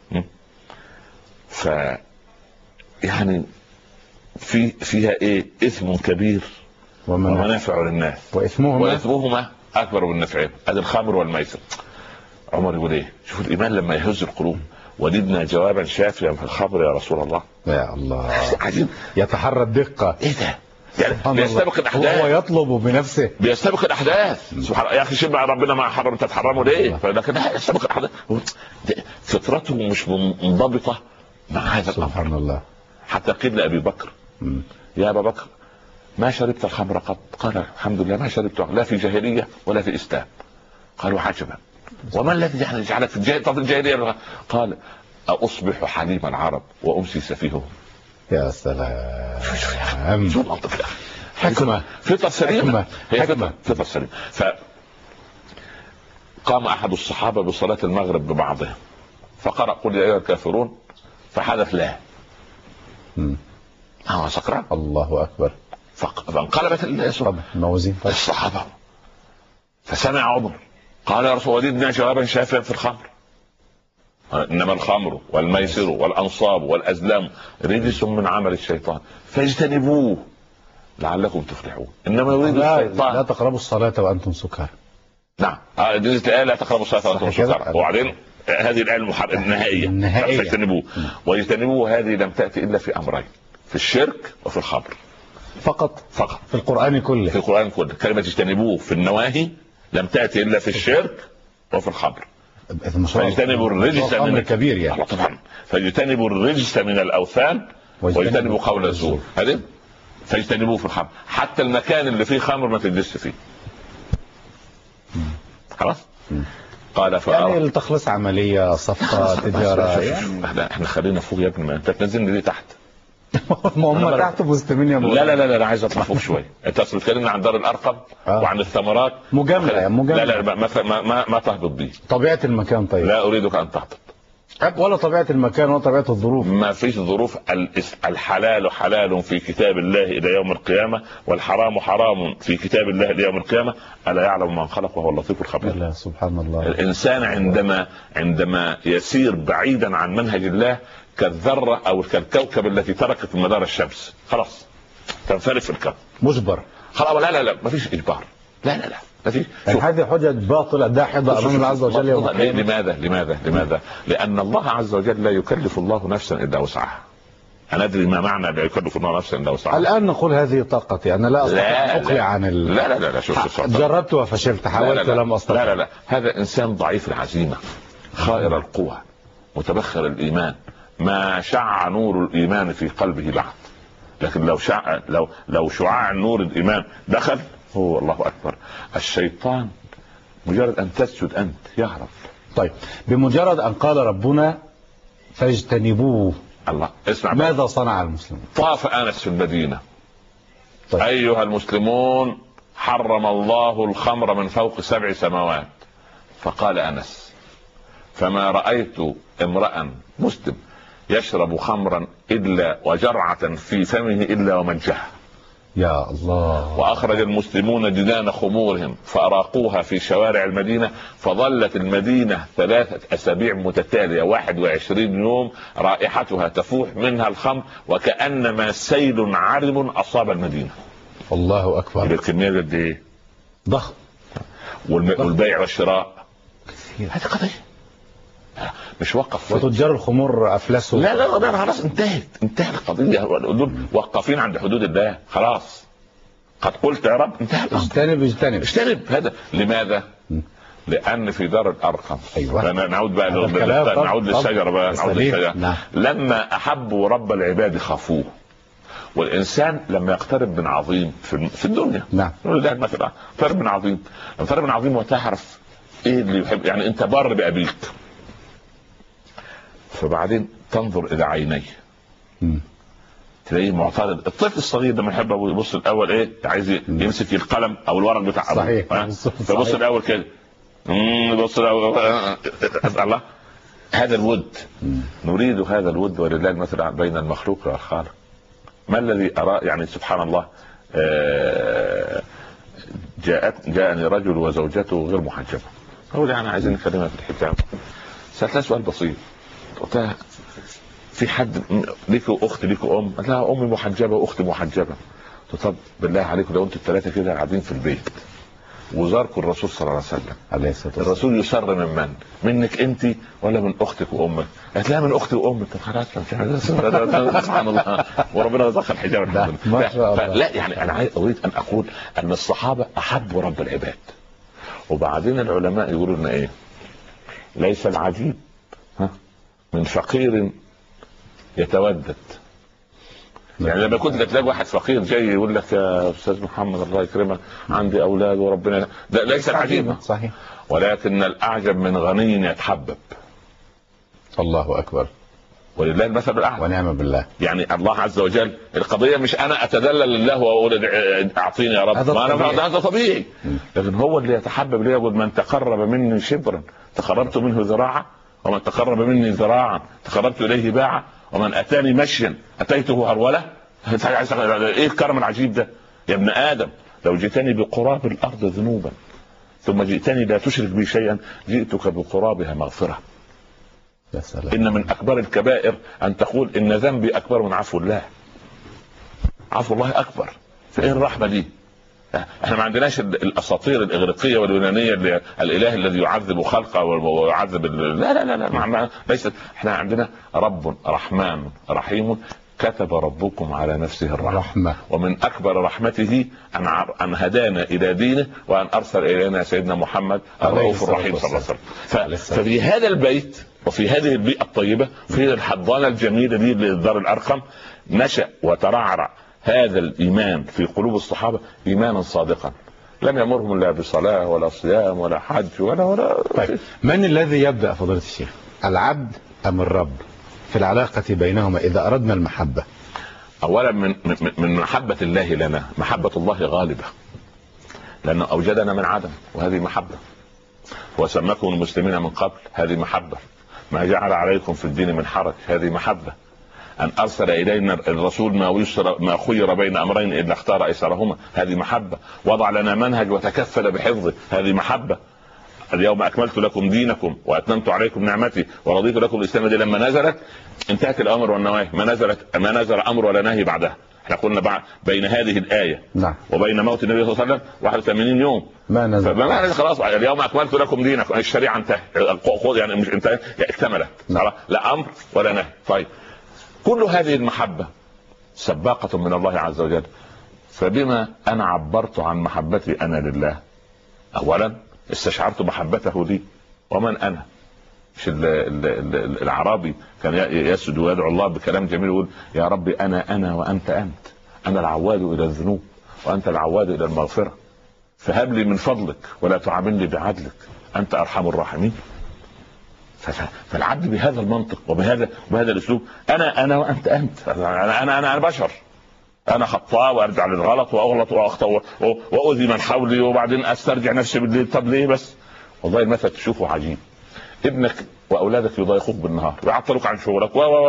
يعني فيها ايه؟ اثم كبير ومنافع للناس، واثمهما اكبر من نفعهم. ادي الخمر والميسر. عمر يقول ايه؟ شوف الايمان لما يهز القلوب. وددنا جوابا شافيا في الخمر يا رسول الله. يا الله، عجيب. يتحرى الدقة. ايه ده؟ يعني بيستبق الاحداث، هو يطلب بنفسه، بيستبق الاحداث. سبحان الله. يا اخي شبع ربنا ما حرم تتحرموا ليه؟ لكن يستبق الاحداث. فطرته مش منضبطة مع هذا الامر. سبحان الله. حتى قيل لأبي بكر يا أبا بكر ما شربت الخمر قط؟ قال الحمد لله ما شربت، لا في جاهلية ولا في إسلام. قالوا عجبا، وما الذي جعلك في الجاهلية؟ قال أصبح حليم العرب وأمسي سفيههم. يا سلام. شو المنطق؟ حكمة، فطر سليمة. هي فطر سليمة. فقام أحد الصحابة بصلاة المغرب ببعضهم فقرأ قل يا أيها الكافرون، فحدث له هو سكران. الله أكبر. فانقلبت الموازين الصحابة. فسمع عمر قال يا رسول الله وددنا جوابا شافيا في الخمر، إنما الخمر والميسر والأنصاب والأزلام رجس من عمل الشيطان فاجتنبوه لعلكم تفلحون. انما يريد الشيطان لا تقربوا الصلاة وانتم سكارى. نعم نزلت الآية لا تقربوا الصلاة وانتم سكارى، وبعدين هذه الآية النهائية فاجتنبوه. ويجتنبوه هذه لم تأتي إلا في أمرين، في الشرك وفي الخمر فقط في القرآن كله. في القرآن كله كلمة اجتنبوه في النواهي لم تأتي إلا في الشرك وفي الخمر. فيجتنبوا الرجس من كبير يعني طبعا، فيجتنبوا الرجس من الأوثان ويجتنبوا قول الزور. هذه فيجتنبوه في الخمر، حتى المكان اللي فيه خمر ما تجلس فيه. خلاص. قال يعني التخلص عملية صفقة تجارة يعني. احنا خلينا فوق يا ابني، ما انت تنزلني ليه تحت؟ ما هم تحت مسلمين يا مولانا. لا لا لا انا عايز اطلع فوق شويه. انت اصل اتكلمنا عن دار الارقم وعن الثمرات مجامله. لا لا ما تهبط بي. طبيعه المكان. طيب لا اريدك ان تهبط ولا طبيعه المكان ولا طبيعه الظروف. ما فيش ظروف. الحلال حلال في كتاب الله الى يوم القيامه، والحرام حرام في كتاب الله الى يوم القيامه. الا يعلم من خلق وهو اللطيف الخبير. لا سبحان الله. الانسان عندما يسير بعيدا عن منهج الله كالذره او كالكوكب التي تركت مدار الشمس، خلاص تنفرد في الكون مجبر. خلاص لا ما فيش اجبار. لا ما فيش. هذه حجة باطلة داحضة امام الله عز وجل يوم القيامة. لماذا؟ لان الله عز وجل لا يكلف الله نفسا الا وسعها. انا ادري ما معنى لا يكلف الله نفسا الا وسعها. الان نقول هذه طاقتي، انا لا استطيع ان اقلع عن لا شوف جربت وفشلت، حاولت لم استطع. لا هذا انسان ضعيف العزيمة، خائر القوى، متبخر الايمان، ما شع نور الايمان في قلبه بعد. لكن لو شعاع نور الايمان دخل، هو الله اكبر. الشيطان مجرد ان تسجد انت يهرب. طيب بمجرد ان قال ربنا فاجتنبوه، الله اسمع ماذا صنع المسلمون؟ طاف انس في المدينة. طيب. ايها المسلمون حرم الله الخمر من فوق 7 سماوات. فقال انس فما رأيت امرأ مسلم يشرب خمرا الا وجرعة في فمه الا ومنجها. يا الله. واخرج المسلمون جنان خمورهم فاراقوها في شوارع المدينة، فظلت المدينة 3 أسابيع متتالية 21 يوم رائحتها تفوح منها الخمر وكأنما سيل عرم اصاب المدينة. الله اكبر. الكمية قد ايه؟ ضخم. والبيع والشراء كثير. هذه قضية مش وقف. وتجار الخمور افلسوا. لا خلاص انتهت القضية. وقفين عند حدود الله خلاص. قد قلت يا رب انتهى. اجتنب هذا. لماذا؟ لان في دار الارقم. ايوه. نعود بقى نعود للشجرة نعم. لما احبوا رب العباد خافوه. والانسان لما يقترب من عظيم في الدنيا، نعم، مثلا اقترب من عظيم، لما تقترب من عظيم وتعرف ايه اللي يحب، يعني انت بر بابيك، فبعدين تنظر الى عينيه تلاقيه معترض. الطفل الصغير لما يحب يبص الاول ايه، عايز يمسك القلم او الورق بتاع صحيح. فبص الاول كده، بص الاول الله. هذا الود نريد هذا الود، ولله المثل بين المخلوق والخالق. ما الذي أرى يعني سبحان الله. جاءني رجل وزوجته غير محجبة. هو يعني عايزين نكلمها في الحجاب. سألتها سؤال بسيط، قلتها في حد ليكوا أخت ليكوا أم؟ قالت لها أمي محجبة وأختي محجبة. قلت طب بالله عليكم لو أنتوا الثلاثة كده قاعدين في البيت وزاركم الرسول صلى الله عليه وسلم، عليه الصلاة والسلام، الرسول يسر منك انت ولا من اختك وامك؟ قالت لا من اختي وامك. طب خلاص سبحان الله، وربنا رزق الحجاب الحمد لله. لا يعني انا اريد ان اقول ان الصحابه احبوا رب العباد. وبعدين العلماء يقولوا لنا ايه؟ ليس العجيب من فقير يتودد. يعني لما كنت تلاقي واحد فقير جاي يقول لك يا استاذ محمد الله يكرمك عندي اولاد وربنا، ده ليس العجيب. صحيح. ولكن الاعجب من غني يتحبب. الله اكبر. ولله المثل الاعلى ونعم بالله. يعني الله عز وجل القضيه مش انا اتدلل لله واقول اعطيني يا رب، هذا طبيعي. لكن هو اللي يتحبب لي، يقول من تقرب مني شبرا تقربت منه ذراعا، ومن تقرب مني ذراعا تقربت اليه باعا، ومن اتاني مشيا اتيته هروله. ايه الكرم العجيب ده يا ابن ادم؟ لو جئتني بقراب الارض ذنوبا ثم جئتني لا تشرك بي شيئا جئتك بقرابها مغفرة. يا سلام. ان من اكبر الكبائر ان تقول ان ذنبي اكبر من عفو الله. عفو الله اكبر. فايه الرحمه دي؟ احنا ما عندناش الاساطير الاغريقيه واليونانيه الاله الذي يعذب خلقه ويعذب لا لا لا, لا. ليست. احنا عندنا رب رحمن رحيم كتب ربكم على نفسه الرحمة، ومن أكبر رحمته أن هدانا إلى دينه وأن أرسل إلينا سيدنا محمد الرؤوف الرحيم صلى الله عليه وسلم. ففي هذا البيت وفي هذه البيئة الطيبة في الحضانة الجميلة دي لدار الأرقم نشأ وترعرع هذا الإيمان في قلوب الصحابة إيمانا صادقا لم يأمرهم لا بصلاة ولا صيام ولا حج ولا طيب من الذي يبدأ فضيلة الشيخ، العبد أم الرب في العلاقة بينهما إذا أردنا المحبة؟ أولا من محبة الله لنا محبة الله غالبة، لأنه أوجدنا من عدم وهذه محبة، وسماكم المسلمين من قبل هذه محبة، ما جعل عليكم في الدين من حرج هذه محبة، أن أرسل إلينا الرسول ما خير بين أمرين إلا اختار أيسرهما هذه محبة، وضع لنا منهج وتكفل بحفظه هذه محبة. اليوم أكملت لكم دينكم وأتممت عليكم نعمتي ورضيت لكم الإسلام دي لما نزلت انتهت الأمر والنواهي، ما نزل أمر ولا نهي بعدها. احنا قلنا بين هذه الآية وبين موت النبي صلى الله عليه وسلم 81 يوم ما نزل خلاص. اليوم أكملت لكم دينكم، الشريعة انتهت يعني مش انتهت اكتملت، لا أمر ولا نهي. طيب كل هذه المحبة سباقة من الله عز وجل، فبما أنا عبرت عن محبتي أنا لله، أولا استشعرت محبته لي. ومن أنا؟ مش العربي كان يسجد ويدعو الله بكلام جميل يقول يا رب أنا وأنت أنت، أنا العواد إلى الذنوب وأنت العواد إلى المغفرة، فهب لي من فضلك ولا تعاملني بعدلك أنت أرحم الراحمين. فالعبد بهذا المنطق وبهذا الأسلوب أنا وأنت أنت، أنا بشر، أنا خطاء وأرجع للغلط وأغلط وأخطأ وأؤذي من حولي وبعدين أسترجع نفسي بالليل. طب ليه بس؟ والله المثل تشوفه عجيب، ابنك وأولادك يضايقوك بالنهار ويعطلوك عن شغلك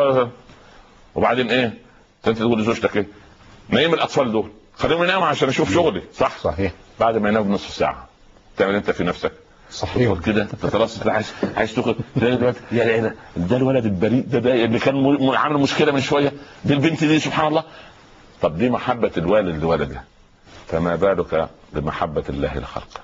وبعدين إيه؟ أنت تقول لزوجتك إيه؟ نايم الأطفال دول خليهم يناموا عشان أشوف شغلي، صحيح. بعد ما ينام بنصف ساعة تعمل أنت في نفسك صحيح كده تترصد عايز تخرج يا ده الولد البريء ده اللي كان عامل مشكلة من شوية، دي البنت دي سبحان الله. طب دي محبة الوالد لولده، فما بالك بمحبة الله لخلقه؟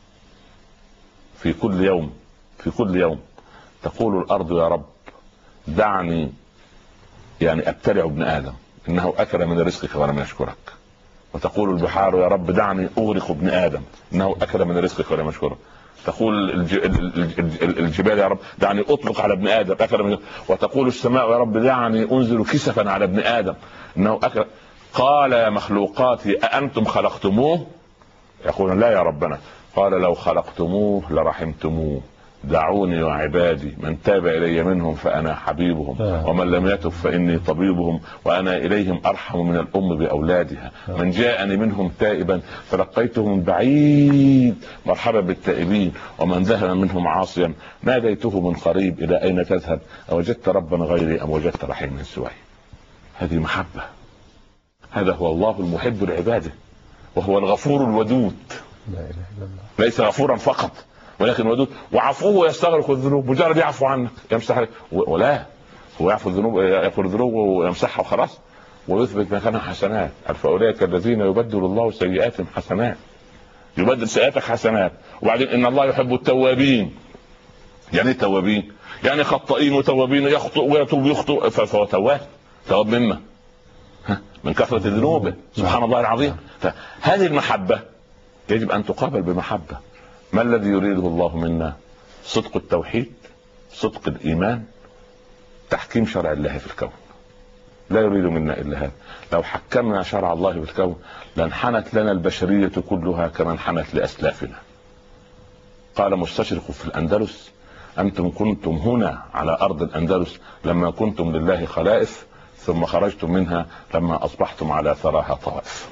في كل يوم تقول الأرض يا رب دعني يعني أبتلع ابن آدم إنه أكل من رزقك ولم يشكرك، وتقول البحار يا رب دعني أغرق ابن آدم إنه أكل من رزقك ولم يشكرك، تقول الجبال يا رب دعني أطلق على ابن آدم أكل من، وتقول السماء يا رب دعني أنزل كسفا على ابن آدم إنه أكل. قال يا مخلوقاتي أأنتم خلقتموه؟ يقول لا يا ربنا. قال لو خلقتموه لرحمتموه، دعوني وعبادي من تاب إلي منهم فأنا حبيبهم ومن لم يتب فإني طبيبهم وأنا إليهم أرحم من الأم بأولادها، من جاءني منهم تائبا فلقيته من بعيد مرحبا بالتائبين ومن ذهب منهم عاصيا ناديته من قريب إلى أين تذهب أوجدت ربا غيري أم وجدت رحيما سواي. هذه محبة، هذا هو الله المحب لعباده وهو الغفور الودود، لا إله إلا الله. ليس غفورا فقط ولكن ودود وعفوه يستغرق الذنوب، مجرد يعفو عنك يمسح ولا هو يعفو الذنوب يغفر الذنوب ويمسحها وخلاص ويثبت مكانها حسنات. فأولئك الذين يبدل الله سيئاتهم حسنات، يبدل سيئاتك حسنات. وبعدين إن الله يحب التوابين. يعني التوابين يعني خطائين وتوابين، يخطئ ويتوب يخطئ فهو تواب مما من كثرة ذنوبه سبحان الله العظيم. فهذه المحبة يجب أن تقابل بمحبة. ما الذي يريده الله منا؟ صدق التوحيد، صدق الإيمان، تحكيم شرع الله في الكون. لا يريد منا إلا هذا. لو حكمنا شرع الله في الكون لانحنت لنا البشرية كلها كما انحنت لأسلافنا. قال مستشرق في الأندلس أنتم كنتم هنا على أرض الأندلس لما كنتم لله خلائف، ثم خرجتم منها لما أصبحتم على ثراها طوائف.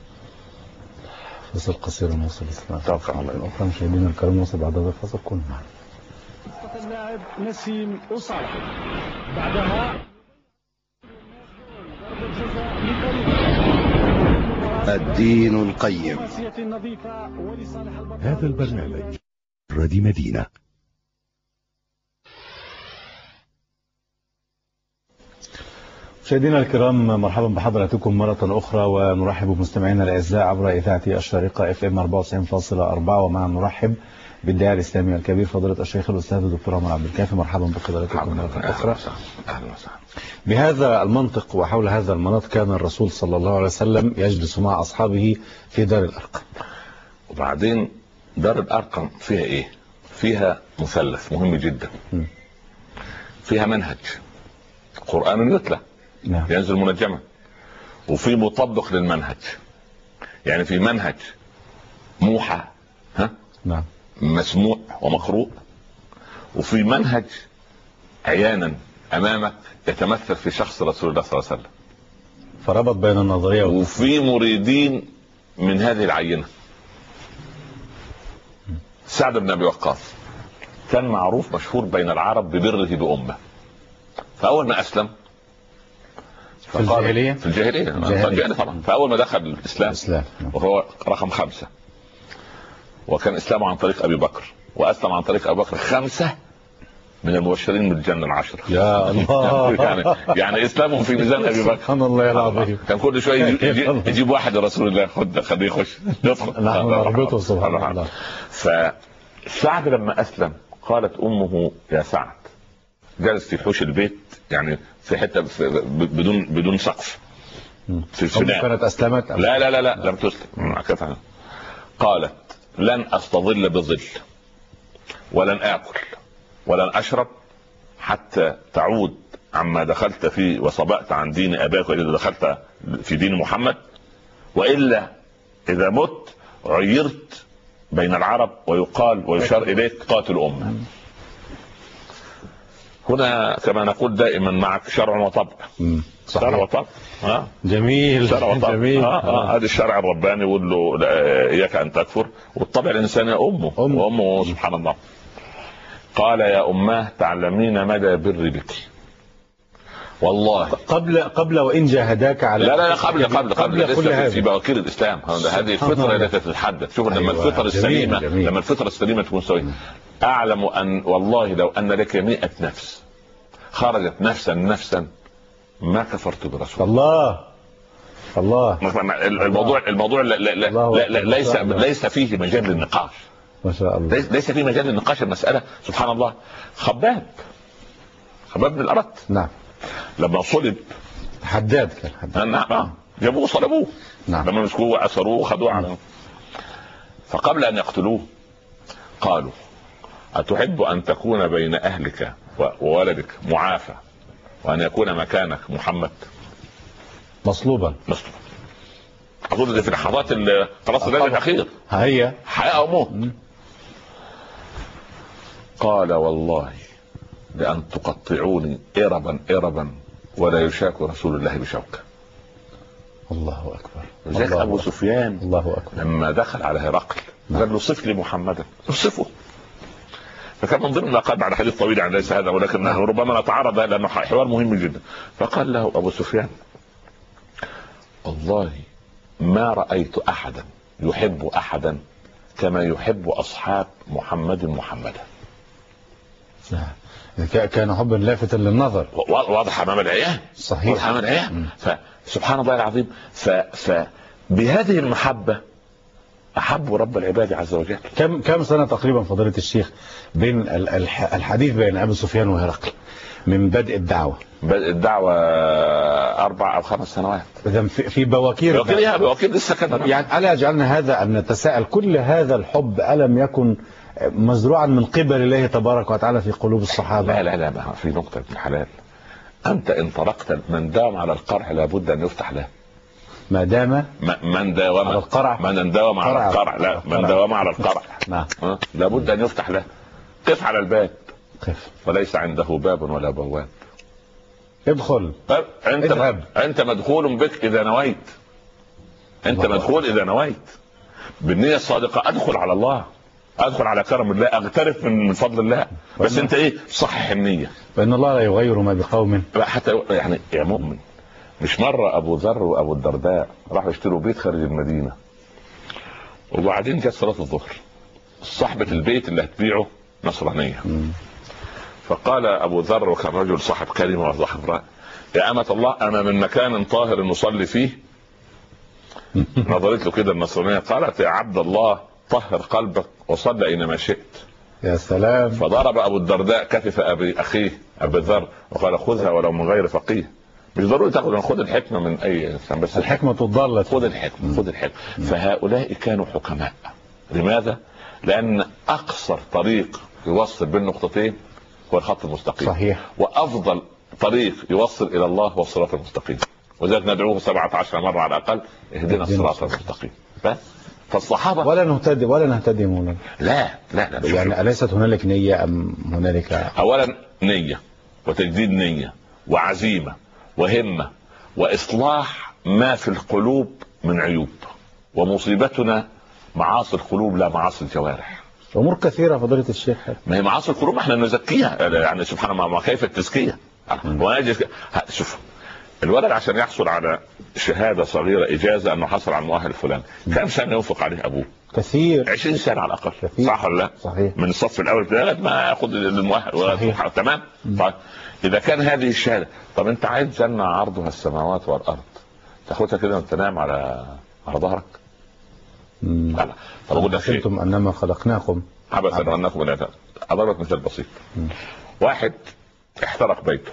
فصل قصير ونوصل الإسلام. توقع الله الأخرى مشاهدينا الكرام، نوصل بعد هذا الفصل. كن معنا. اللاعب نسيم وصالح، بعدها الدين القيم. هذا البرنامج ردي مدينة. مشاهدينا الكرام، مرحبا بحضراتكم مرة أخرى، ونرحب بمستمعينا الأعزاء عبر إذاعة الشارقة FM 94.4، ومع نرحب بالداعية الإسلامي الكبير فضيلة الشيخ الأستاذ الدكتور عمر عبد الكافي. مرحبا بحضراتكم مرة أخرى. أهلا وسهلا. بهذا المنطق وحول هذا المناط كان الرسول صلى الله عليه وسلم يجلس مع أصحابه في دار الأرقم. وبعدين دار الأرقم فيها إيه؟ فيها مثلث مهم جدا. فيها منهج قرآن يتلى، نعم. ينزل منجما، وفي مطبق للمنهج، يعني في منهج موحى نعم مسموع ومقروء، وفي منهج عيانا امامك يتمثل في شخص رسول الله صلى الله عليه وسلم، فربط بين النظرية وفي مريدين من هذه العينة. سعد بن ابي وقاص كان معروف مشهور بين العرب ببره بأمه، فأول ما أسلم في الجاهلية؟ في الجاهلية طبعا. فأول ما دخل الإسلام وهو رقم 5، وكان إسلامه عن طريق أبي بكر، وأسلم عن طريق أبي بكر 5 من المبشرين بالجنة 10. يا الله. يعني إسلامهم في ميزان أبي بكر. سبحان الله العظيم. كان كل شوية يجيب واحد لرسول الله، خليه يخش يدخل. نحن نربطه سبحان الله. فسعد لما أسلم قالت أمه يا سعد، جالس في حوش البيت، يعني في حتة بدون سقف في الفناء. كانت أسلمت؟ لا لم تسلم. قالت لن أستظل بظل، ولن آكل، ولن أشرب حتى تعود عما دخلت فيه وصبأت عن دين أباك، وإذا دخلت في دين محمد، وإلا إذا مت عيرت بين العرب ويقال ويشار إليك قاتل أمة. هنا كما نقول دائما معك شرع وطبع. شرع وطبع. جميل. شرع وطبع. جميل. هذا الشرع الرباني يقول له إياك أن تكفر، والطبع الإنساني أمه سبحان الله. قال يا أماه تعلمين مدى بري بك والله. قبل وإن جاهداك على لا قبل في بواكير الإسلام. هذه الفطرة التي تتحدث. شوف لما الفطرة السليمة لما الفطرة السليمة تكون سوية. أعلم أن والله لو أن لك 100 نفس خرجت نفسا ما كفرت برسول الله. الموضوع ليس فيه مجال للنقاش. ما شاء الله. ليس فيه مجال للنقاش. المسألة سبحان الله. خباب بن الأرت، نعم، لما صلب حداد كان حداد. نعم. جابوه صلبوه. نعم. لما مسكوه وأسروه وخذوه على. فقبل أن يقتلوه قالوا أتحب أن تكون بين أهلك وولدك معافى وأن يكون مكانك محمد مصلوبا؟ أظن في لحظات خلاص الليل الأخير هي حياة أو موت. قال والله لأن تقطعوني إربا ولا يشاك رسول الله بشوكة. الله أكبر. ذاك أبو سفيان الله أكبر لما دخل على هرقل قال له صف لي محمدا، اوصفه. فكان من ضمن ما قال بعد حديث طويل عن ليس هذا، ولكن ربما نتعرض لأنه حوار مهم جدا. فقال له أبو سفيان والله ما رأيت أحدا يحب أحدا كما يحب أصحاب محمدا. كان حبا لافتا للنظر، واضح أمام العيان. صحيح، واضح أمام العيان. فسبحان الله العظيم. فبهذه المحبة أحبوا رب العباد عز وجل. كم سنة تقريبا فضيلة الشيخ بين الحديث بين أبي سفيان وهرقل من بدء الدعوة؟ بدء الدعوة 4 أو 5 سنوات. إذا في بواكير لسه كده. يعني ألا يجعلنا هذا أن نتساءل كل هذا الحب ألم يكن مزروعا من قبل الله تبارك وتعالى في قلوب الصحابة؟ لا في نقطة الحلال. أنت إن طرقت من دام على القرع لابد أن يفتح له. ما دام من داوم على القرع، من داوم على القرع، لا من داوم على القرع لابد أن يفتح له. قف على الباب، قف، وليس عنده باب ولا بواب. ادخل. أنت مدخول بك إذا نويت. أنت مدخول إذا نويت بالنية الصادقة. أدخل على الله، أدخل على كرم الله، أغترف من فضل الله. بس أنت إيه؟ صحح النية. فإن الله لا يغير ما بقوم حتى يعني يا مؤمن. مش مرة أبو ذر وأبو الدرداء راحوا يشتروا بيت خارج المدينة، وبعدين جت صلاة الظهر، صاحبة البيت اللي هتبيعه نصرانية. فقال أبو ذر، وكان رجل صاحب كلمة وصاحب رأي، يا أمة الله أنا من مكان طاهر نصلي فيه. نظرت له كده النصرانية، قالت يا عبد الله طهر قلبك وصلي أينما شئت. يا سلام. فضرب أبو الدرداء كتف أخيه أبي ذر وقال خذها ولو من غير فقيه. مش ضروري تاخذ، خذ الحكمة من أي إنسان، بس الحكمة تضل. خذ الحكمة، خذ الحكمة. فهؤلاء كانوا حكماء. لماذا؟ لأن أقصر طريق يوصل بين نقطتين هو الخط المستقيم. صحيح. وأفضل طريق يوصل إلى الله هو الصراط المستقيم، وذلك ندعوه 17 مرة على الأقل اهدنا الصراط المستقيم. بس فالصحابة ولا نهتدي مولانا. لا يعني أليست هنالك نية أم هنالك؟ أولا نية وتجديد نية وعزيمة وهمة وإصلاح ما في القلوب من عيوب. ومصيبتنا معاصي القلوب لا معاصي الجوارح. أمور كثيرة فضيلة الشيخ. ما هي معاصي القلوب احنا نزكيها، يعني سبحان الله ما كيف التزكية. شوف الولد عشان يحصل على شهادة صغيرة إجازة أنه حصل على المؤهل الفلاني كم سنة ينفق عليه أبوه؟ كثير. 20 سنة على الأقل. كثير. صح ولا لا؟ صحيح. من الصف الأول لغاية ما ياخذ المؤهل. تمام. طيب إذا كان هذه الشهادة، طب أنت عايز جنة عرضها السماوات والأرض تاخدها كده وأنت نام على ظهرك؟ لا. طب أقول لك شيء، أنتم أنما خلقناكم عبثا وأنكم لا تعلمون. أضربك مثال بسيط. واحد احترق بيته.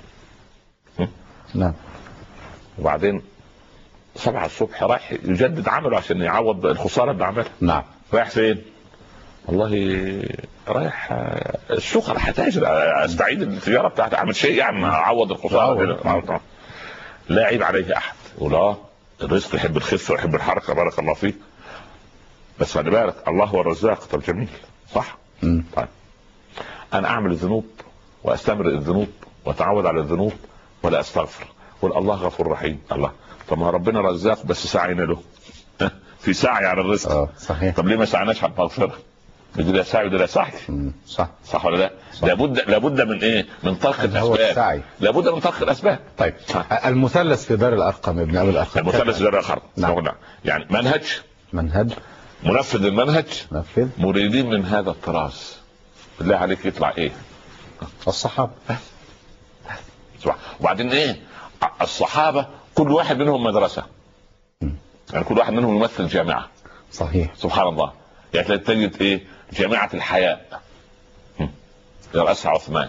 نعم. وبعدين 7 الصبح رايح يجدد عمله عشان يعوض الخسارة اللي عملها. نعم. رايح فين؟ والله رايح السوق، راح اتاجر استعيد التجاره بتاعتي، اعمل شيء يعني اعوض الخساره. لا عيب عليه احد، ولا الرزق يحب الخفه ويحب الحركه، بارك الله فيك. بس خلي بالك الله هو الرزاق. طب جميل، صح. طيب انا اعمل الذنوب واستمر الذنوب واتعود على الذنوب ولا استغفر، قل الله غفور رحيم. الله، طب ما ربنا رزاق بس سعينا له في سعي على الرزق. صحيح. طب ليه ما سعناش على المغفره؟ بدي لا سعي ولا لا سعي. صح ولا لا؟ صح. لابد من ايه؟ من طرق الاسباب. لابد من طرق الاسباب. طيب المثلث في دار الارقم ابن ابي الارقم. المثلث في دار الارقم. نعم. يعني منهج منفذ المنهج مريدين من هذا الطراز. بالله عليك يطلع ايه؟ الصحابه. وبعدين ايه؟ الصحابه كل واحد منهم مدرسه، يعني كل واحد منهم يمثل جامعه. صحيح. سبحان الله. يعني تجد ايه؟ جامعة الحياء يرأسها عثمان،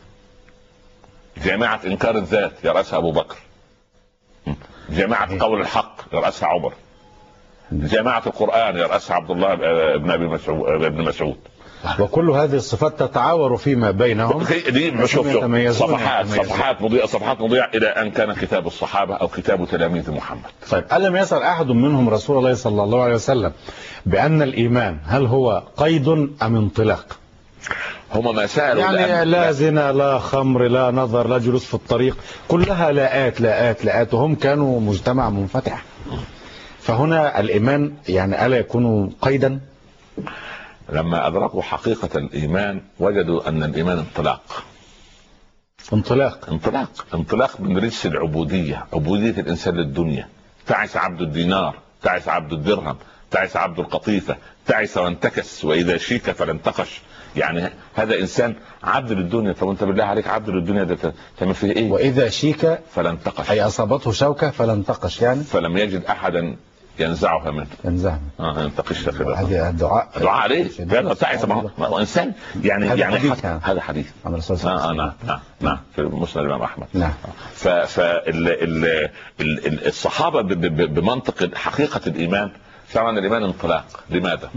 جامعة انكار الذات يرأسها ابو بكر، جامعة قول الحق يرأسها عمر، جامعة القرآن يرأسها عبد الله ابن مسعود. وكل هذه الصفات تتعاور فيما بينهم. دي صفحات مضيئة الى ان كان كتاب الصحابة او كتاب تلاميذ محمد. طيب ألم يسأل احد منهم رسول الله صلى الله عليه وسلم بان الايمان هل هو قيد ام انطلاق؟ هما ما سألوا يعني لا زنا لا خمر لا نظر لا جلوس في الطريق، كلها لاءات وهم كانوا مجتمع منفتح. فهنا الايمان يعني الا يكون قيدا؟ لما أدركوا حقيقة الإيمان وجدوا أن الإيمان انطلاق من رجس العبودية، عبودية الإنسان للدنيا. تعس عبد الدينار، تعس عبد الدرهم، تعس عبد القطيفة، تعس وانتكس وإذا شيك فلانتقش. يعني هذا إنسان عبد للدنيا. طب أنت بالله عليك عبد للدنيا ده تعمل فيه إيه؟ وإذا شيك فلانتقش، أي أصابته شوكة فلانتقش، يعني فلم يجد أحدا ينزعها منه. ينتقش كده. هذا دعاء عليه. هذا تعس ما انسان يعني هذا حديث نعم في مسند الامام احمد. نعم. الصحابه بمنطق حقيقه الايمان فعلا الايمان انطلاق. لماذا؟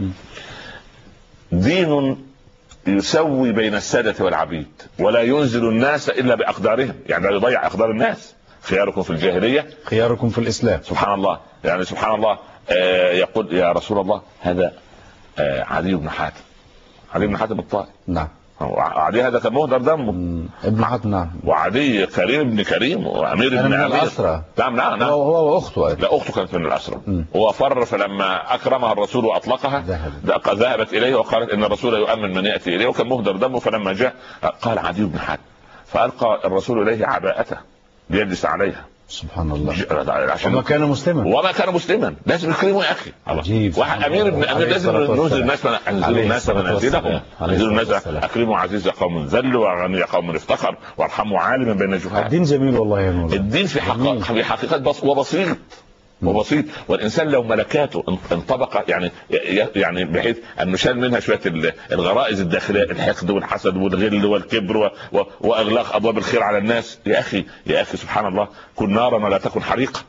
دين يسوي بين الساده والعبيد ولا ينزل الناس الا باقدارهم، يعني لا يضيع اقدار الناس. خياركم في الجاهليه خياركم في الاسلام. سبحان الله. يعني سبحان الله. يقول يا رسول الله هذا عدي بن حاتم الطائي. نعم. وعدي هذا كان مهدر دمه ابن حاتم. نعم. وعدي كريم بن كريم وامير بن الاسرى. نعم هو واخته. لا اخته كانت من الاسرى. هو فر فلما اكرمها الرسول واطلقها ذهبت اليه وقالت ان الرسول يؤمن من ياتي اليه، وكان مهدر دمه. فلما جاء قال عدي بن حاتم، فالقى الرسول اليه عباءته ليجلس عليها سبحان الله. عشان وما كان مسلما لازم يكرمه يا اخي. عجيب. واحد امير لازم ننزل الناس منازلهم. اكرموا عزيز قوم ذل وغني قوم افتخر وارحموا عالما بين الجهال. الدين جميل والله يا مولانا. الدين في حقيقة وبسيط والانسان لو ملكاته انطبق يعني بحيث ان نشال منها شويه الغرائز الداخليه، الحقد والحسد والغل والكبر واغلاق ابواب الخير على الناس. يا اخي سبحان الله، كن نارا ولا تكن حريقا.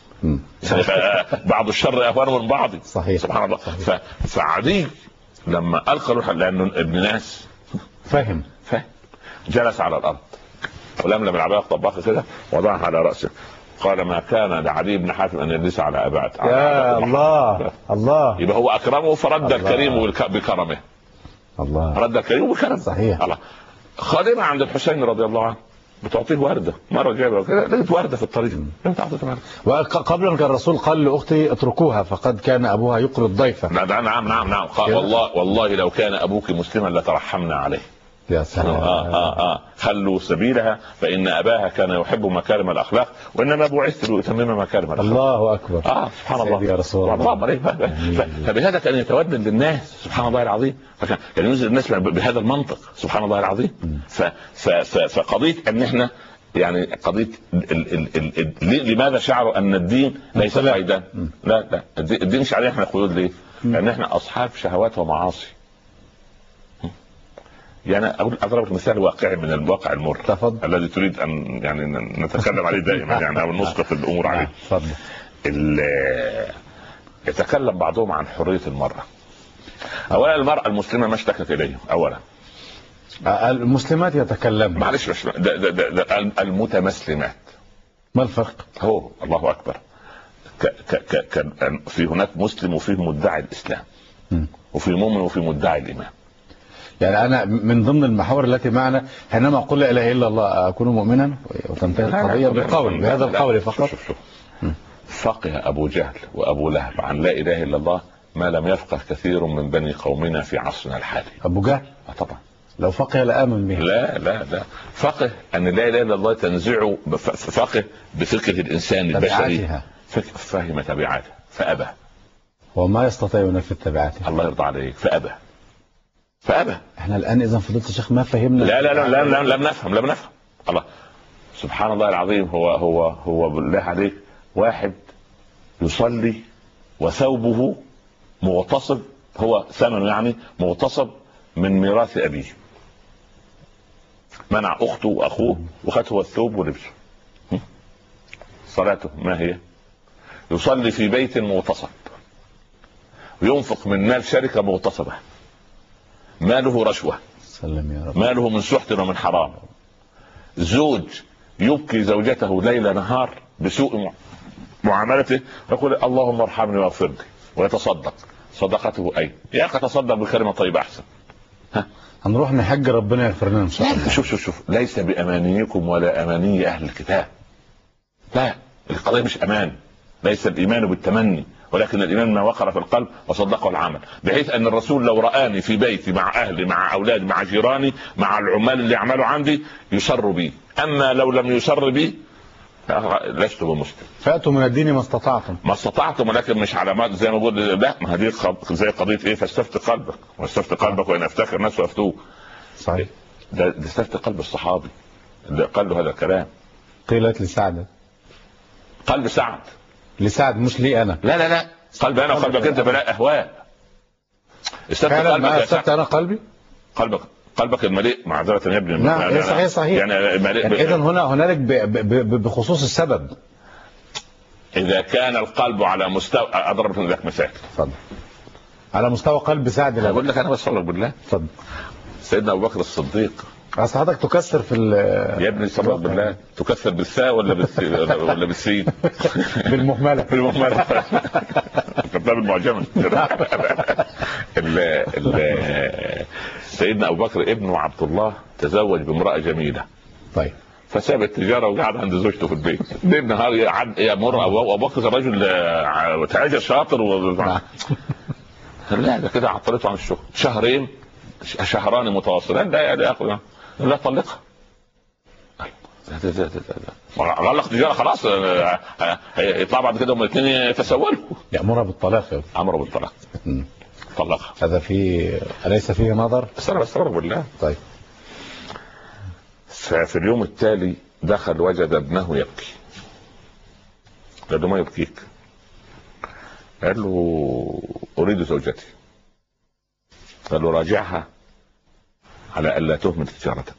بعض الشر اهون من بعض. صحيح. سبحان الله. فعدي لما القى روحا لانه ابن ناس فهم جلس على الارض ولملم العبايه الطباخه كده وضعها على راسه، قال ما كان لعلي بن حاتم ان يجلس على ابعد. يا الله. يبقى هو اكرمه فرد الكريم بكرمه. الله. رد الكريم بكرمه. صحيح. الله. خادمه عند الحسين رضي الله عنه بتعطيه ورده، مره جايبه كده لقيت ورده في الطريق. وقبل ان كان الرسول قال لاختي اتركوها فقد كان ابوها يقري الضيفه. نعم. قال والله لو كان ابوك مسلما لترحمنا عليه. يا سلام. خلوا سبيلها فإن أباها كان يحب مكارم الأخلاق وإنما بعثت لأتمم مكارم الأخلاق. الله أكبر. سبحان الله يا رسول الله. فبهذا كان يتودد للناس سبحان الله العظيم، فكان ينزل الناس بهذا المنطق سبحان الله العظيم. فقضية أن احنا يعني قضية لماذا شعروا أن الدين ليس قيدا؟ لا الدين مش عليه احنا قيود. ليه؟ لأن احنا أصحاب شهوات ومعاصي. يعني اضرب مثال واقعي من الواقع المر الذي تريد ان يعني نتكلم عليه دائما يعني او نسقط الامور عليه. يتكلم بعضهم عن حريه المراه. اولا المراه المسلمه ما اشتكت اليهم. اولا المسلمات يتكلمن، معلش ده المتمسلمات. ما الفرق؟ هو الله اكبر. في هناك مسلم وفيه مدعي الاسلام وفي مؤمن وفي مدعي الايمان. يعني أنا من ضمن المحاور التي معنا حينما أقول لا إله إلا الله أكون مؤمنا وتنتهي القضية بالقول بهذا القول فقط. فقه أبو جهل وأبو لهب عن لا إله إلا الله ما لم يفقه كثير من بني قومنا في عصرنا الحالي. أبو جهل طبعا لو فقه لآمن به. لا فقه أن لا إله إلا الله تنزع فقه بفقه الإنسان البشري، فهم تبعاته فأبى وما يستطيع ينفذ تبعاته. الله يرضى عليك فأبى. احنا الان اذا فضلت الشيخ ما فهمنا. لا لم نفهم. الله سبحان الله العظيم. هو بالله عليك واحد يصلي وثوبه مغتصب، هو ثمنه يعني مغتصب من ميراث ابيه، منع اخته واخوه وخد هو الثوب ولبسه. صلاته ما هي؟ يصلي في بيت مغتصب وينفق من مال شركه مغتصبه، ماله رشوة، سلم يا رب. ماله من سحت ومن حرام. زوج يبكي زوجته ليل نهار بسوء معاملته يقول اللهم ارحمني واغفر لي ويتصدق. صدقته اي يا اخي تصدق بكلمة طيبة احسن. هنروح نحج ربنا يغفر لنا ان شاء الله. شوف ليس بامانيكم ولا اماني اهل الكتاب. لا القضية مش امان. ليس الايمان بالتمني ولكن الايمان ما وقر في القلب وصدقه العمل، بحيث ان الرسول لو رآني في بيتي مع اهلي مع اولادي مع جيراني مع العمال اللي يعملوا عندي يسر بي، اما لو لم يسر بي لست بمسلم. فاتوا من الدين ما استطعتم ولكن مش على ما زي ما بقول. لا ما هذه زي قضيه ايه؟ فاستفت قلبك وان افتكر الناس وافتوه. صحيح. ده استفت قلب الصحابي اللي قال له هذا الكلام. قيلت لسعد. قلب سعد لسعد مش لي انا. لا قلب انا وقلبك انت بلا اهواء. استفت انا قلبك المليء معذرة يا ابني. نعم صحيح يعني اذا هنالك بخصوص السبب. اذا كان القلب على مستوى اضرب لك مثال. اتفضل. على مستوى قلب سعد. اقول لك انا بس صلى بالله. اتفضل. سيدنا ابو بكر الصديق. اصل حضرتك تكسر في يا ابني صلى بالله تكسر بالثاء ولا بالسين؟ بالمهمله. كتاب المعجمه. سيدنا ابو بكر ابنه عبد الله تزوج بامراه جميله. طيب. فساب التجاره وقعد عند زوجته في البيت. ليل نهار يمر ابو بكر الرجل تاجر شاطر لا ده كده عطلته عن الشغل شهران متواصلين. لا يا اخويا لا طلقها. غلق تجاره خلاص، يطلع بعد كده هم الاثنين يتسولوا. يأمرها بالطلاق. امره بالطلاق. طلقها. هذا فيه أليس فيه نظر؟ استغرب بالله. طيب. ففي اليوم التالي دخل وجد ابنه يبكي. قال له ما يبكيك؟ قال له أريد زوجتي. قال له راجعها على ألا تهمل تجارتك.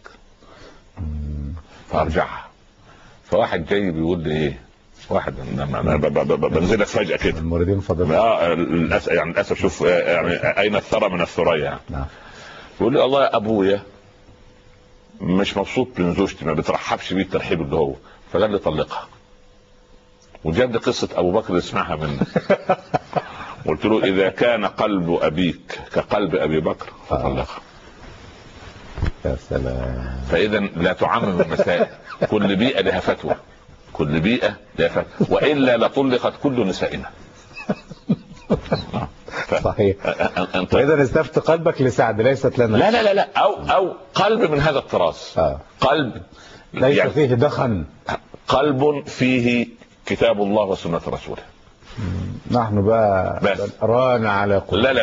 فارجعها. فواحد جاي بيقول لي ايه، واحد بنزلك فجأة كده المريدين فضل يعني للأسف شوف يعني أين الثرى من الثريا يعني. بيقول لي الله يا أبويا مش مبسوط من زوجتي، ما بترحبش بيه الترحيب اللي هو، فقال لي طلقها. وجاب لي قصة أبو بكر اسمعها منه. قلت له إذا كان قلب أبيك كقلب أبي بكر فطلقها. يا سلام. فإذا لا تعمم المسائل، كل بيئة لها فتوى، كل بيئة لها فتوى، وإلا لطلقت كل نسائنا. صحيح. وإذا استفت قلبك لسعد ليست لنا. لا لا لا لا، أو قلب من هذا الطراز. قلب ليس يعني فيه دخن، قلب فيه كتاب الله وسنة رسوله. نحن بقى رانا على قلوب. لا لا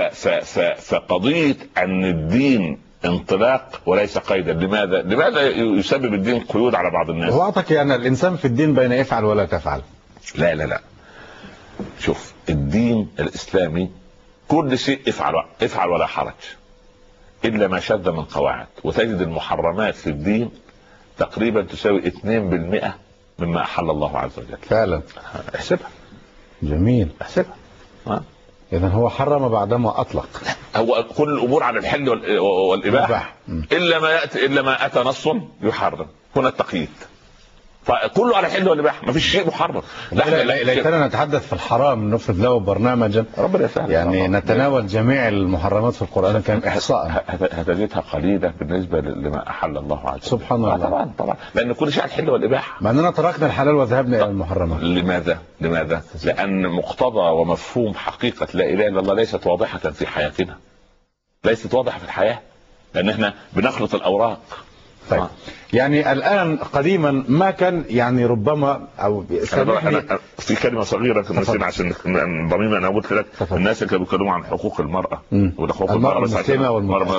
فقضية أن الدين انطلاق وليس قيدا. لماذا يسبب الدين قيود على بعض الناس؟ هو أعتقد أن الإنسان في الدين بين يفعل ولا تفعل. لا لا لا، شوف الدين الإسلامي كل شيء افعل ولا حرج، إلا ما شذ من قواعد. وتجد المحرمات في الدين تقريبا تساوي 2% مما أحل الله عز وجل. فعلا. احسبها. جميل. احسبها. إذن هو حرم بعدما أطلق. هو كل الأمور على الحل والإباحة إلا ما أتى نص يحرم. هنا التقييد، فكله على الحل والإباحة، ما فيش شيء محرم. ليتنا نتحدث في الحرام، نفرد له برنامجا يعني نتناول جميع المحرمات في القرآن كان إحصاء. هتجدها قليلة بالنسبة لما أحل الله عز وجل. سبحان الله. طبعا لأن كل شيء على الحل والإباحة، مع أننا تركنا الحلال وذهبنا إلى المحرمات. لماذا؟ لأن مقتضى ومفهوم حقيقة لا إله إلا الله ليست واضحة في حياتنا، ليست واضحة في الحياة، لأن احنا بنخلط الأوراق. طيب. يعني الآن قديما ما كان يعني ربما أو أنا في كلمة صغيرة كنت عشان ضميم أنا قلت لك الناس اللي كانوا بيتكلموا عن حقوق المرأة وحقوق المرأة المسلمة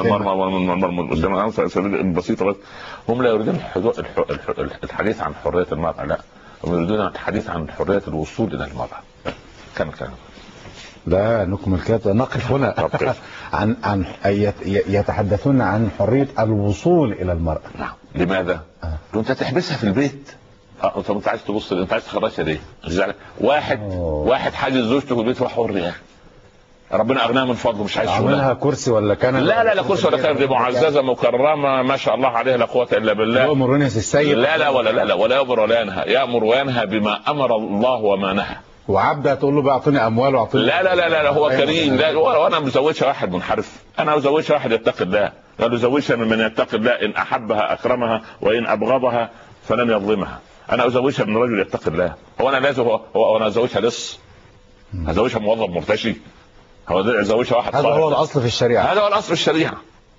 والمرأة بسيطة، بس هم لا يريدون الحديث عن حرية المرأة، لا هم يريدون الحديث عن حرية الوصول إلى المرأة. كان لا نكمل كده، نقف هنا عن يتحدثون عن حرية الوصول إلى المرأة. نعم. لماذا؟ انت تحبسها في البيت. انت عايز تبص، انت عايز تخرجها ليه؟ واحد حاجز زوجته في البيت وحر يا اخي، ربنا اغناها من فضله، مش عايز عملها كرسي ولا كنبه. لا كرسي ولا كنبه، دي معززه مكرمه ما شاء الله عليها لا قوه الا بالله. يأمر وينهى السيد. لا ولا يأمر ولا ينهى، يأمر وينهى بما امر الله وما نهى. وعبده تقول له بقى اعطيني اموال واعطيني. لا هو كريم. لا وانا مزوجها واحد منحرف، انا مزوجها واحد يتقي الله. قالوا زوجها من يتقي الله، ان احبها اكرمها وان ابغضها فلن يظلمها. انا ازوجها من رجل يتقي الله. هو انا لازم انا ازوجها لص؟ ازوجها موظف مرتشي؟ هو ازوجها واحد هذا هو الاصل في الشريعه. هذا هو الاصل في الشريعه.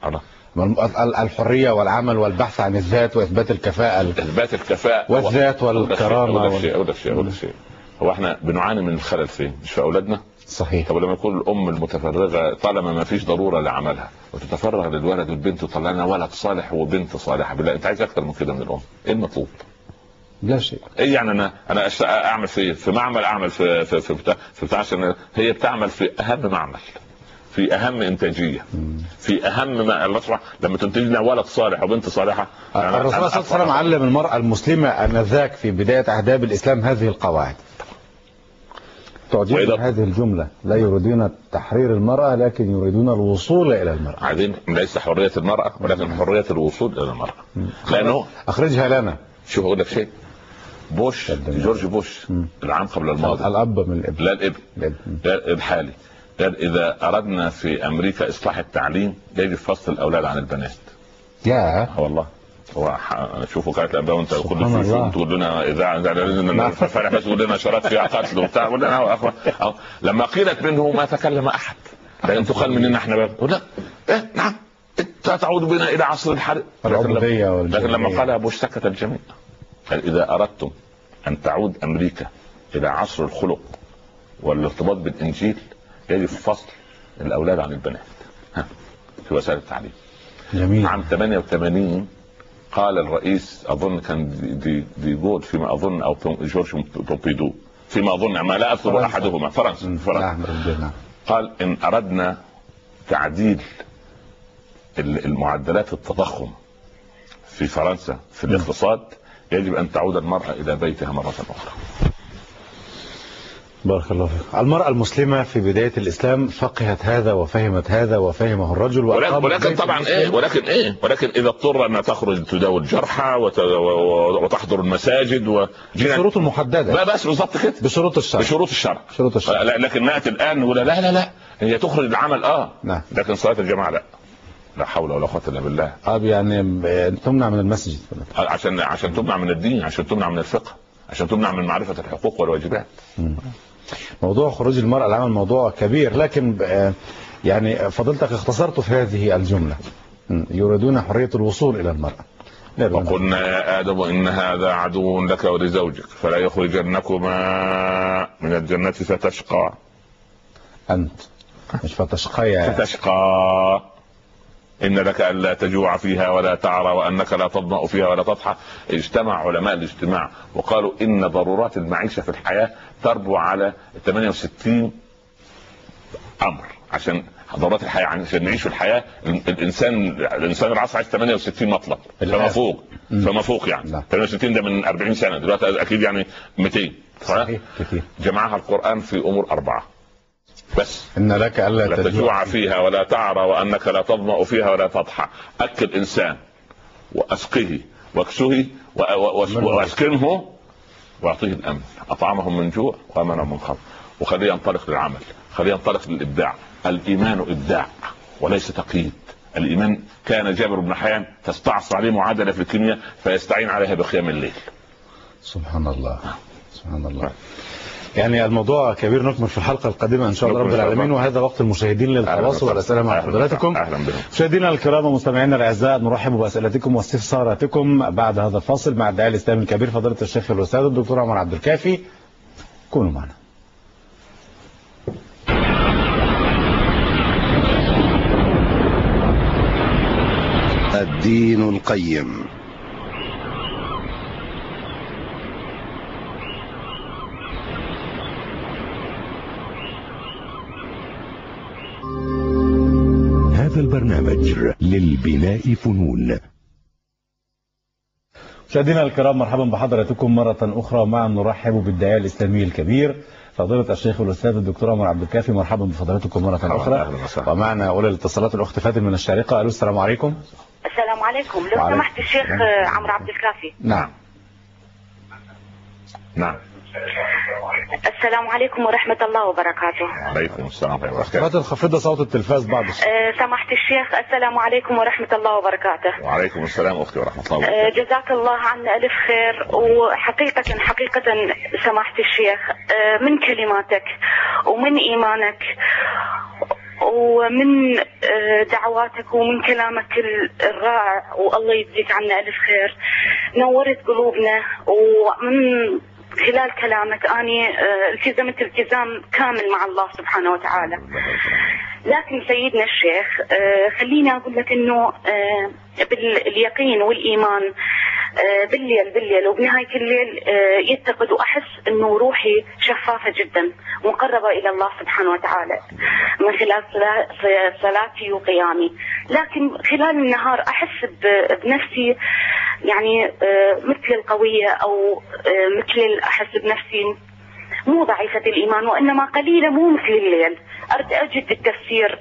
الحريه والعمل والبحث عن الذات واثبات الكفاءه، والذات والكرامه. أقول لك شيء هو احنا بنعاني من الخلل فين؟ مش في اولادنا. صحيح. طب لما يكون الام المتفرغه طالما ما فيش ضروره لعملها وتتفرغ للولد والبنت وطلع لنا ولد صالح وبنت صالحه، بالله انت عايز اكتر من كده من الام؟ ايه المطلوب؟ لا شيء. ايه يعني انا اعمل في معمل، اعمل في بتاع عشان هي بتعمل في اهم معمل، في اهم انتاجيه، في اهم ما الله لما تنتج لنا ولد صالح وبنت صالحه. الرسول صلى الله عليه وسلم علم المراه المسلمه انذاك في بدايه اهداب الاسلام هذه القواعد. تعجبني هذه الجملة: لا يريدون تحرير المرأة لكن يريدون الوصول إلى المرأة. عايزين ليس حرية المرأة ولكن حرية الوصول إلى المرأة. لأنه أخرجها لنا. شوف أقول لك شيء، جورج بوش العام قبل الماضي، الأب من الابن، لا الابن، لا الحالي، قال إذا أردنا في أمريكا إصلاح التعليم يجب فصل الأولاد عن البنات. يا والله هو شوفوا كانت الانباء وانت كل شيء تقول لنا اذاعه فرح بس تقول لنا شرط فيها قتل وبتاع ولا لما قيلت منه ما تكلم احد، لان تقال مننا احنا بقى لا نعم تعود بنا الى عصر الحرب. لكن لما قالها بوش سكت الجميع. قال اذا اردتم ان تعود امريكا الى عصر الخلق والارتباط بالانجيل يجب فصل الاولاد عن البنات في وسائل التعليم. جميل. عام 88 قال الرئيس اظن كان دي جول فيما اظن او جورج بومبيدو فيما اظن ما لا اذكر احدهما فرنسا قال ان اردنا تعديل المعدلات التضخم في فرنسا في الاقتصاد يجب ان تعود المرأة الى بيتها مرة اخرى. بارك الله فيك. المرأة المسلمة في بداية الإسلام فقهت هذا وفهمت هذا وفهمه الرجل. ولكن طبعا ولكن إذا اضطر أن تخرج تداوي الجرحى وتحضر المساجد بشروط محددة. بس بالضبط كده بشروط الشرع. لكن نأتي الآن نقول لا هي تخرج العمل نعم. لكن صلاة الجماعة لا حول ولا قوة إلا بالله. يعني تمنع من المسجد عشان تمنع من الدين، عشان تمنع من الفقه، عشان تمنع من معرفة الحقوق والواجبات. موضوع خروج المرأة العمل موضوع كبير، لكن يعني فضلتك اختصرته في هذه الجملة. يريدون حرية الوصول إلى المرأة. وقلنا يا آدم إن هذا عدو لك ولزوجك فلا يخرجنكما من الجنة فتشقى. أنت مش فتشقى فتشقى إن لك ألا تجوع فيها ولا تعرى وأنك لا تظمأ فيها ولا تضحى. اجتمع علماء الاجتماع وقالوا إن ضرورات المعيشة في الحياة تربو على 68 أمر. عشان ضرورات الحياة عشان نعيش في الحياة الإنسان العصر عايز 68 مطلب فما فوق يعني 68 ده من 40 سنة دلوقتي أكيد يعني 200. صحيح كتير. جمعها القرآن في أمور 4 بس. إن لك ألا تجوع فيها ولا تعرى وأنك لا تظمأ فيها ولا تضحى. أكل إنسان وأسقه واكسه وأسكنه وأعطيه الأمن. أطعمهم من جوع وأمنهم من خوف وخليه ينطلق للعمل، خليه ينطلق للإبداع. الإيمان إبداع وليس تقييد. الإيمان كان جابر بن حيان تستعصى عليه معادلة في الكيمياء فيستعين عليها بقيام الليل. سبحان الله سبحان الله. يعني الموضوع كبير، نكمل في الحلقة القادمة إن شاء الله رب العالمين. وهذا وقت المشاهدين للتواصل والأسئلة مع حضراتكم. مشاهدينا الكرام ومستمعينا الأعزاء، نرحب بأسئلتكم واستفساراتكم بعد هذا الفاصل مع الداعية الإسلامي الكبير فضيلة الشيخ الأستاذ الدكتور عمر عبد الكافي. كونوا معنا. الدين القيم. هذا البرنامج للبناء فنون. مشاهدينا الكرام مرحبا بحضراتكم مرة أخرى، معا نرحب بالداعية الإسلامي الكبير فضيلة الشيخ الأستاذ الدكتور عمر عبد الكافي. مرحبا بفضلاتكم مرة أخرى. ومعنا أولى الاتصالات الأخت فاتن من الشارقة. ألو السلام عليكم. السلام عليكم. لو سمحت الشيخ عمر عبد الكافي. نعم. السلام عليكم ورحمة الله وبركاته. وعليكم السلام ورحمة الله وبركاته. فاتن خفض صوت التلفاز بعض سمحت الشيخ. السلام عليكم ورحمة الله وبركاته. وعليكم السلام أختي ورحمة الله وبركاته. جزاك الله عنا ألف خير. وحقيقة سمحت الشيخ من كلماتك ومن إيمانك ومن دعواتك ومن كلامك الرائع والله يجزيك عنا ألف خير، نورت قلوبنا. ومن خلال كلامك أني التزمت التزام كامل مع الله سبحانه وتعالى. لكن سيدنا الشيخ خليني أقول لك أنه باليقين والإيمان بالليل وبنهاية الليل يتقد وأحس أنه روحي شفافة جدا مقربة إلى الله سبحانه وتعالى من خلال صلاتي وقيامي. لكن خلال النهار أحس بنفسي يعني مثل القوية أو مثل أحس بنفسي مو ضعيفة الإيمان وإنما قليلة مو مثل الليل. أرد أجد التفسير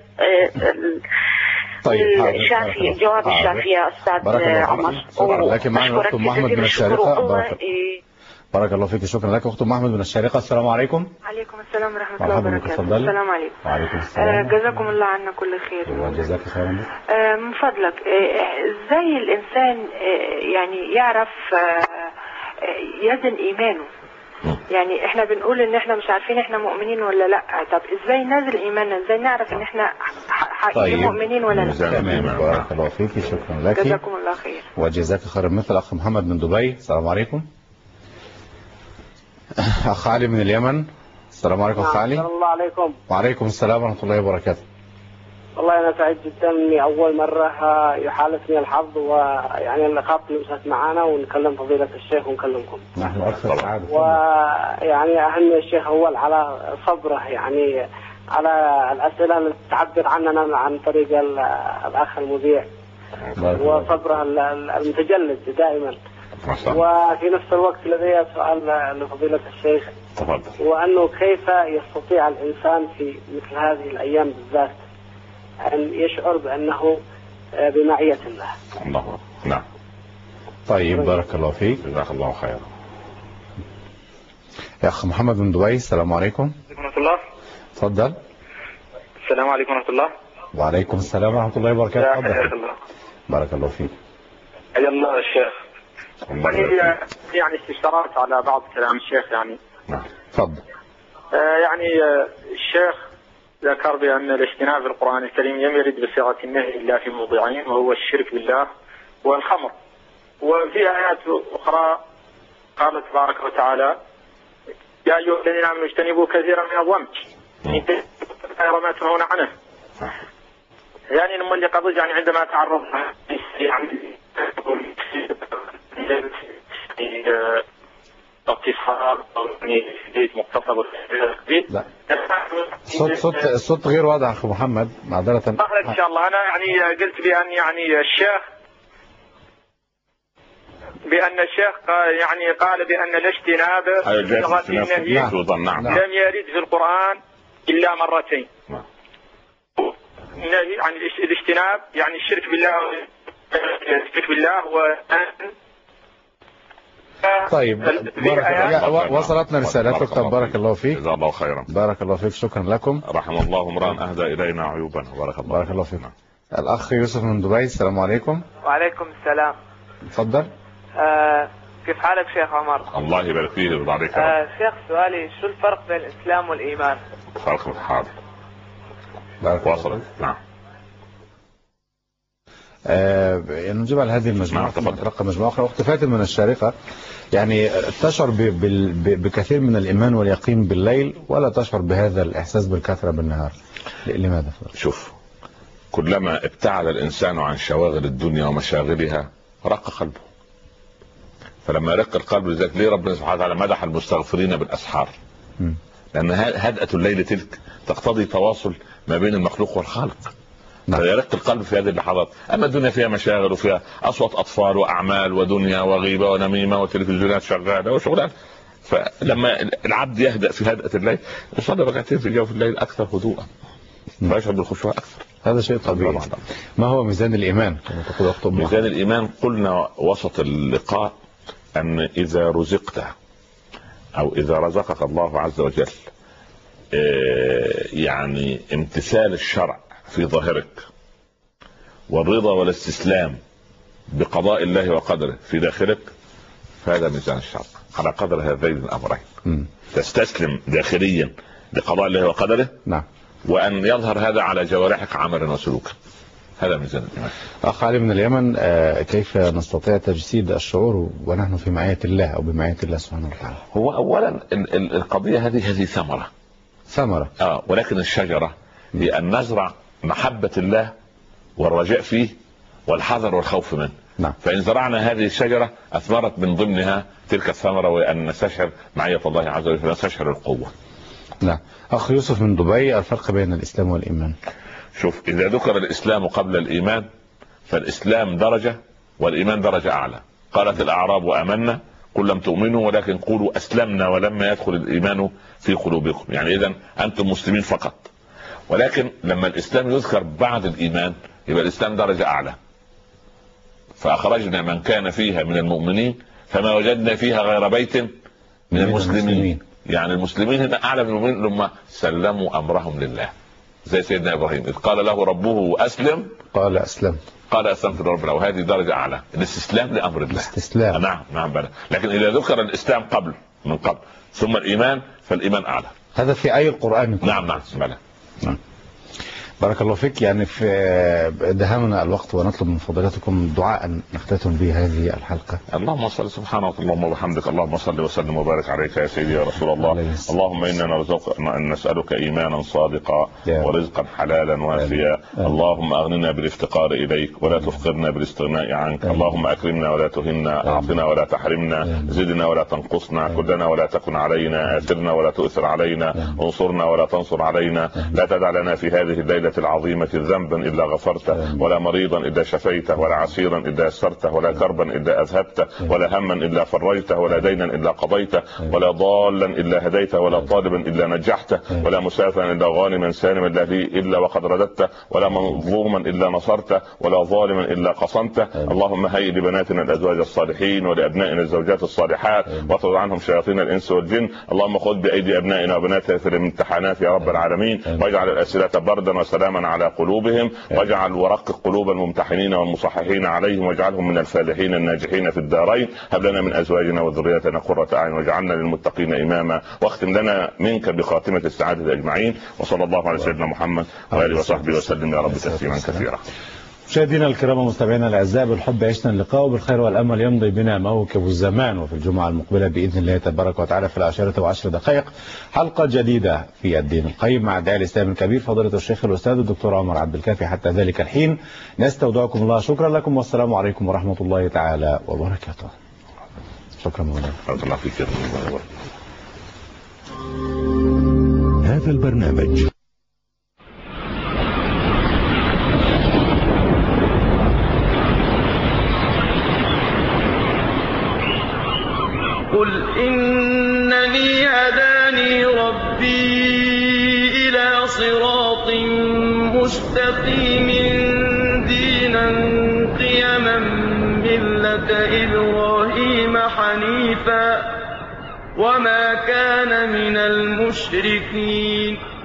الشافي الجواب الشافي يا أستاذ عمر. لكن معنا أخت محمد من الشارقة. بارك الله فيك. شكرا لك أخت محمد من الشارقة. السلام عليكم. عليكم السلام ورحمة الله وبركاته. السلام عليكم. وعليكم السلام. جزاكم الله عنا كل خير. جزاك خيرا. من فضلك ازاي الإنسان يعني يعرف يزن إيمانه؟ يعني احنا بنقول ان احنا مش عارفين احنا مؤمنين ولا لا. طب ازاي نزل ايماننا؟ ازاي نعرف ان احنا حقيقي مؤمنين ولا لا؟ تمام، بارك الله فيك، شكرا لك، جزاكم الله خير وجزاك خير. مثل اخ محمد من دبي. السلام عليكم. اخ علي من اليمن. السلام عليكم اخ علي. السلام عليكم. وعليكم السلام ورحمه الله وبركاته. والله انا سعيد جدا اني اول مره يحالفني الحظ، ويعني اللقاء نمسك معانا ونكلم فضيله الشيخ ونكلمكم. نحن اكثر سعاده. ويعني اهم الشيخ اول على صبره، يعني على الاسئله اللي تعبر عننا عن طريق الاخ المذيع، وصبره المتجلد دائما. وفي نفس الوقت لدي سؤال لفضيله الشيخ، وانه كيف يستطيع الانسان في مثل هذه الايام بالذات أن يشعر بأنه بمعية الله؟ الله. نعم. طيب، بارك الله فيك، جزاك الله خيرا. يا أخ محمد من دبي. السلام عليكم. ورحمة الله. تفضل. السلام عليكم ورحمة الله. وعليكم السلام ورحمة الله وبركاته. تفضل. بارك الله فيك. حيا الله الشيخ. يعني استفسارات على بعض كلام الشيخ يعني. نعم. تفضل. يعني الشيخ ذكر بأن الاجتناب في القرآن الكريم لم يرد بصيغة النهي إلا في موضعين، وهو الشرك بالله والخمر. وفي آيات أخرى قال تبارك وتعالى: يا أيها الذين آمنوا اجتنبوا كثيرا من الظن غير ما تنهون عنه. يعني لما اللي قضي يعني عندما تعرض يعني اتصال او يعني مختصر لا الصوت غير واضح اخي محمد، معذرة. ان شاء الله. انا يعني قلت بان يعني الشيخ يعني قال بان الاجتناب لم يرد في القرآن الا مرتين. يعني الاجتناب يعني الشرك بالله طيب، وصلتنا رسالتك. طب بارك الله فيك، جزاك الله خيرا. بارك الله فيك، شكرا لكم. رحم الله امرا اهدى الينا عيوبنا. بارك الله فيك. الاخ يوسف من دبي. السلام عليكم. وعليكم السلام. تفضل. كيف حالك شيخ عمر؟ الله يبارك فيك ويرضى عليك. شيخ سؤالي، شو الفرق بين الاسلام والايمان؟ فرق حاضر. وصلت. نعم. نجيب على هذه المجموعة. نتلقى مجموعة أخرى. أخت فاتن من الشارقة، يعني تشعر بكثير من الإيمان واليقين بالليل، ولا تشعر بهذا الإحساس بالكثرة بالنهار؟ لماذا؟ شوف، كلما ابتعد الإنسان عن شواغل الدنيا ومشاغلها رق قلبه. فلما يرق القلب، لذلك ليه ربنا سبحانه وتعالى مدح المستغفرين بالأسحار؟ لأن هدأة الليل تلك تقتضي تواصل ما بين المخلوق والخالق. يرق القلب في هذه اللحظات. اما الدنيا فيها مشاغل وفيها اصوات اطفال واعمال ودنيا وغيبه ونميمه وتلفزيونات شغاله وشغلات، فلما العبد يهدأ في هدأة الليل يصلي ركعتين في جوف الليل اكثر هدوءا، فيشعر بالخشوع اكثر. هذا شيء طبيعي. ما هو ميزان الايمان كما تقول اخت؟ ميزان الايمان قلنا وسط اللقاء ان اذا رزقت او اذا رزقك الله عز وجل يعني امتثال الشرع في ظاهرك، والرضا والاستسلام بقضاء الله وقدره في داخلك، فهذا ميزان الشرع على قدر هذين الامرين. تستسلم داخليا لقضاء الله وقدره، نعم، وان يظهر هذا على جوارحك عملا وسلوكا. هذا ميزان الايمان. اخ علي من اليمن، كيف نستطيع تجسيد الشعور ونحن في معية الله او بمعية الله سبحانه وتعالى؟ هو اولا القضية هذه ثمرة، ولكن الشجرة هي ان نزرع محبة الله والرجاء فيه والحذر والخوف منه. نعم. فإن زرعنا هذه الشجرة أثمرت من ضمنها تلك الثمرة، وأن نستشعر معية الله عز وجل، نستشعر القوة. نعم. أخ يوسف من دبي، الفرق بين الإسلام والإيمان؟ شوف، إذا ذكر الإسلام قبل الإيمان فالإسلام درجة والإيمان درجة أعلى. قالت الأعراب آمنا قل لم تؤمنوا ولكن قولوا أسلمنا ولما يدخل الإيمان في قلوبكم. يعني إذن أنتم مسلمين فقط. ولكن لما الإسلام يذكر بعد الإيمان يبقى الإسلام درجة أعلى. فأخرجنا من كان فيها من المؤمنين فما وجدنا فيها غير بيت من المسلمين. يعني المسلمين هنا أعلى من المؤمنين لما سلموا أمرهم لله، زي سيدنا إبراهيم إذ قال له ربه أسلم قال أسلمت لرب العالمين. وهذه درجة أعلى، الاستسلام لأمر الله. الاستسلام. نعم بلى. لكن إذا ذكر الإسلام من قبل ثم الإيمان فالإيمان أعلى. هذا في أي القرآن؟ نعم بلى. بارك الله فيك. يعني في دهمنا الوقت ونطلب من فضيلتكم دعاء نختتم به هذه الحلقة. اللهم صل سبحانك اللهم وبحمدك، اللهم صل وسلم وبارك عليك يا سيدي يا رسول الله. اللهم إنا نسألك إيمانا صادقا ورزقا حلالا وافيا. اللهم أغننا بالافتقار إليك ولا تفقرنا بالاستغناء عنك. اللهم أكرمنا ولا تهنا، أعطنا ولا تحرمنا، زدنا ولا تنقصنا، كلنا ولا تكن علينا، آثرنا ولا تؤثر علينا، انصرنا ولا تنصر علينا. لا تدع لنا في هذه الليلة العظيمة ذنبا إلا غفرته، ولا مريضا إلا شفيته، ولا عسيرا إلا يسرته، ولا كربا إلا أذهبته، ولا هما إلا فرجته، ولا دينا إلا قضيته، ولا ضالا إلا هديته، ولا طالبا إلا نجحته، ولا مسافرا إلا غانما سالما إلا وقد رددته، ولا مظلوما إلا نصرته، ولا ظالما إلا قصمته. اللهم هيئ لبناتنا الأزواج الصالحين ولأبنائنا الزوجات الصالحات، واطرد عنهم شياطين الإنس والجن. اللهم خذ بأيدي أبنائنا وبناتنا في الامتحانات يا رب العالمين، واجعل الأسئلة بردا وسلاما على قلوبهم، واجعل ورقق قلوب الممتحنين والمصححين عليهم، واجعلهم من الفالحين الناجحين في الدارين. هب لنا من أزواجنا وذرياتنا قرة أعين واجعلنا للمتقين إماما، واختم لنا منك بخاتمة السعادة أجمعين. وصلى الله على سيدنا محمد وآله وصحبه وسلم يا رب تسليما كثيرا. مشاهدينا الكرام ومستمعينا الاعزاء، بالحب عشنا اللقاء وبالخير والامل يمضي بنا موكب الزمان. وفي الجمعه المقبله باذن الله تبارك وتعالى في 10:10 حلقه جديده في الدين القيم مع الداعي الاسلامي الكبير فضيله الشيخ الاستاذ الدكتور عمر عبد الكافي. حتى ذلك الحين نستودعكم الله. شكرا لكم والسلام عليكم ورحمه الله تعالى وبركاته. شكرا مولانا. الله فيك. هذا البرنامج قل إنني هداني ربي إلى صراط مستقيم دينا قيما ملة إبراهيم حنيفا وما كان من المشركين.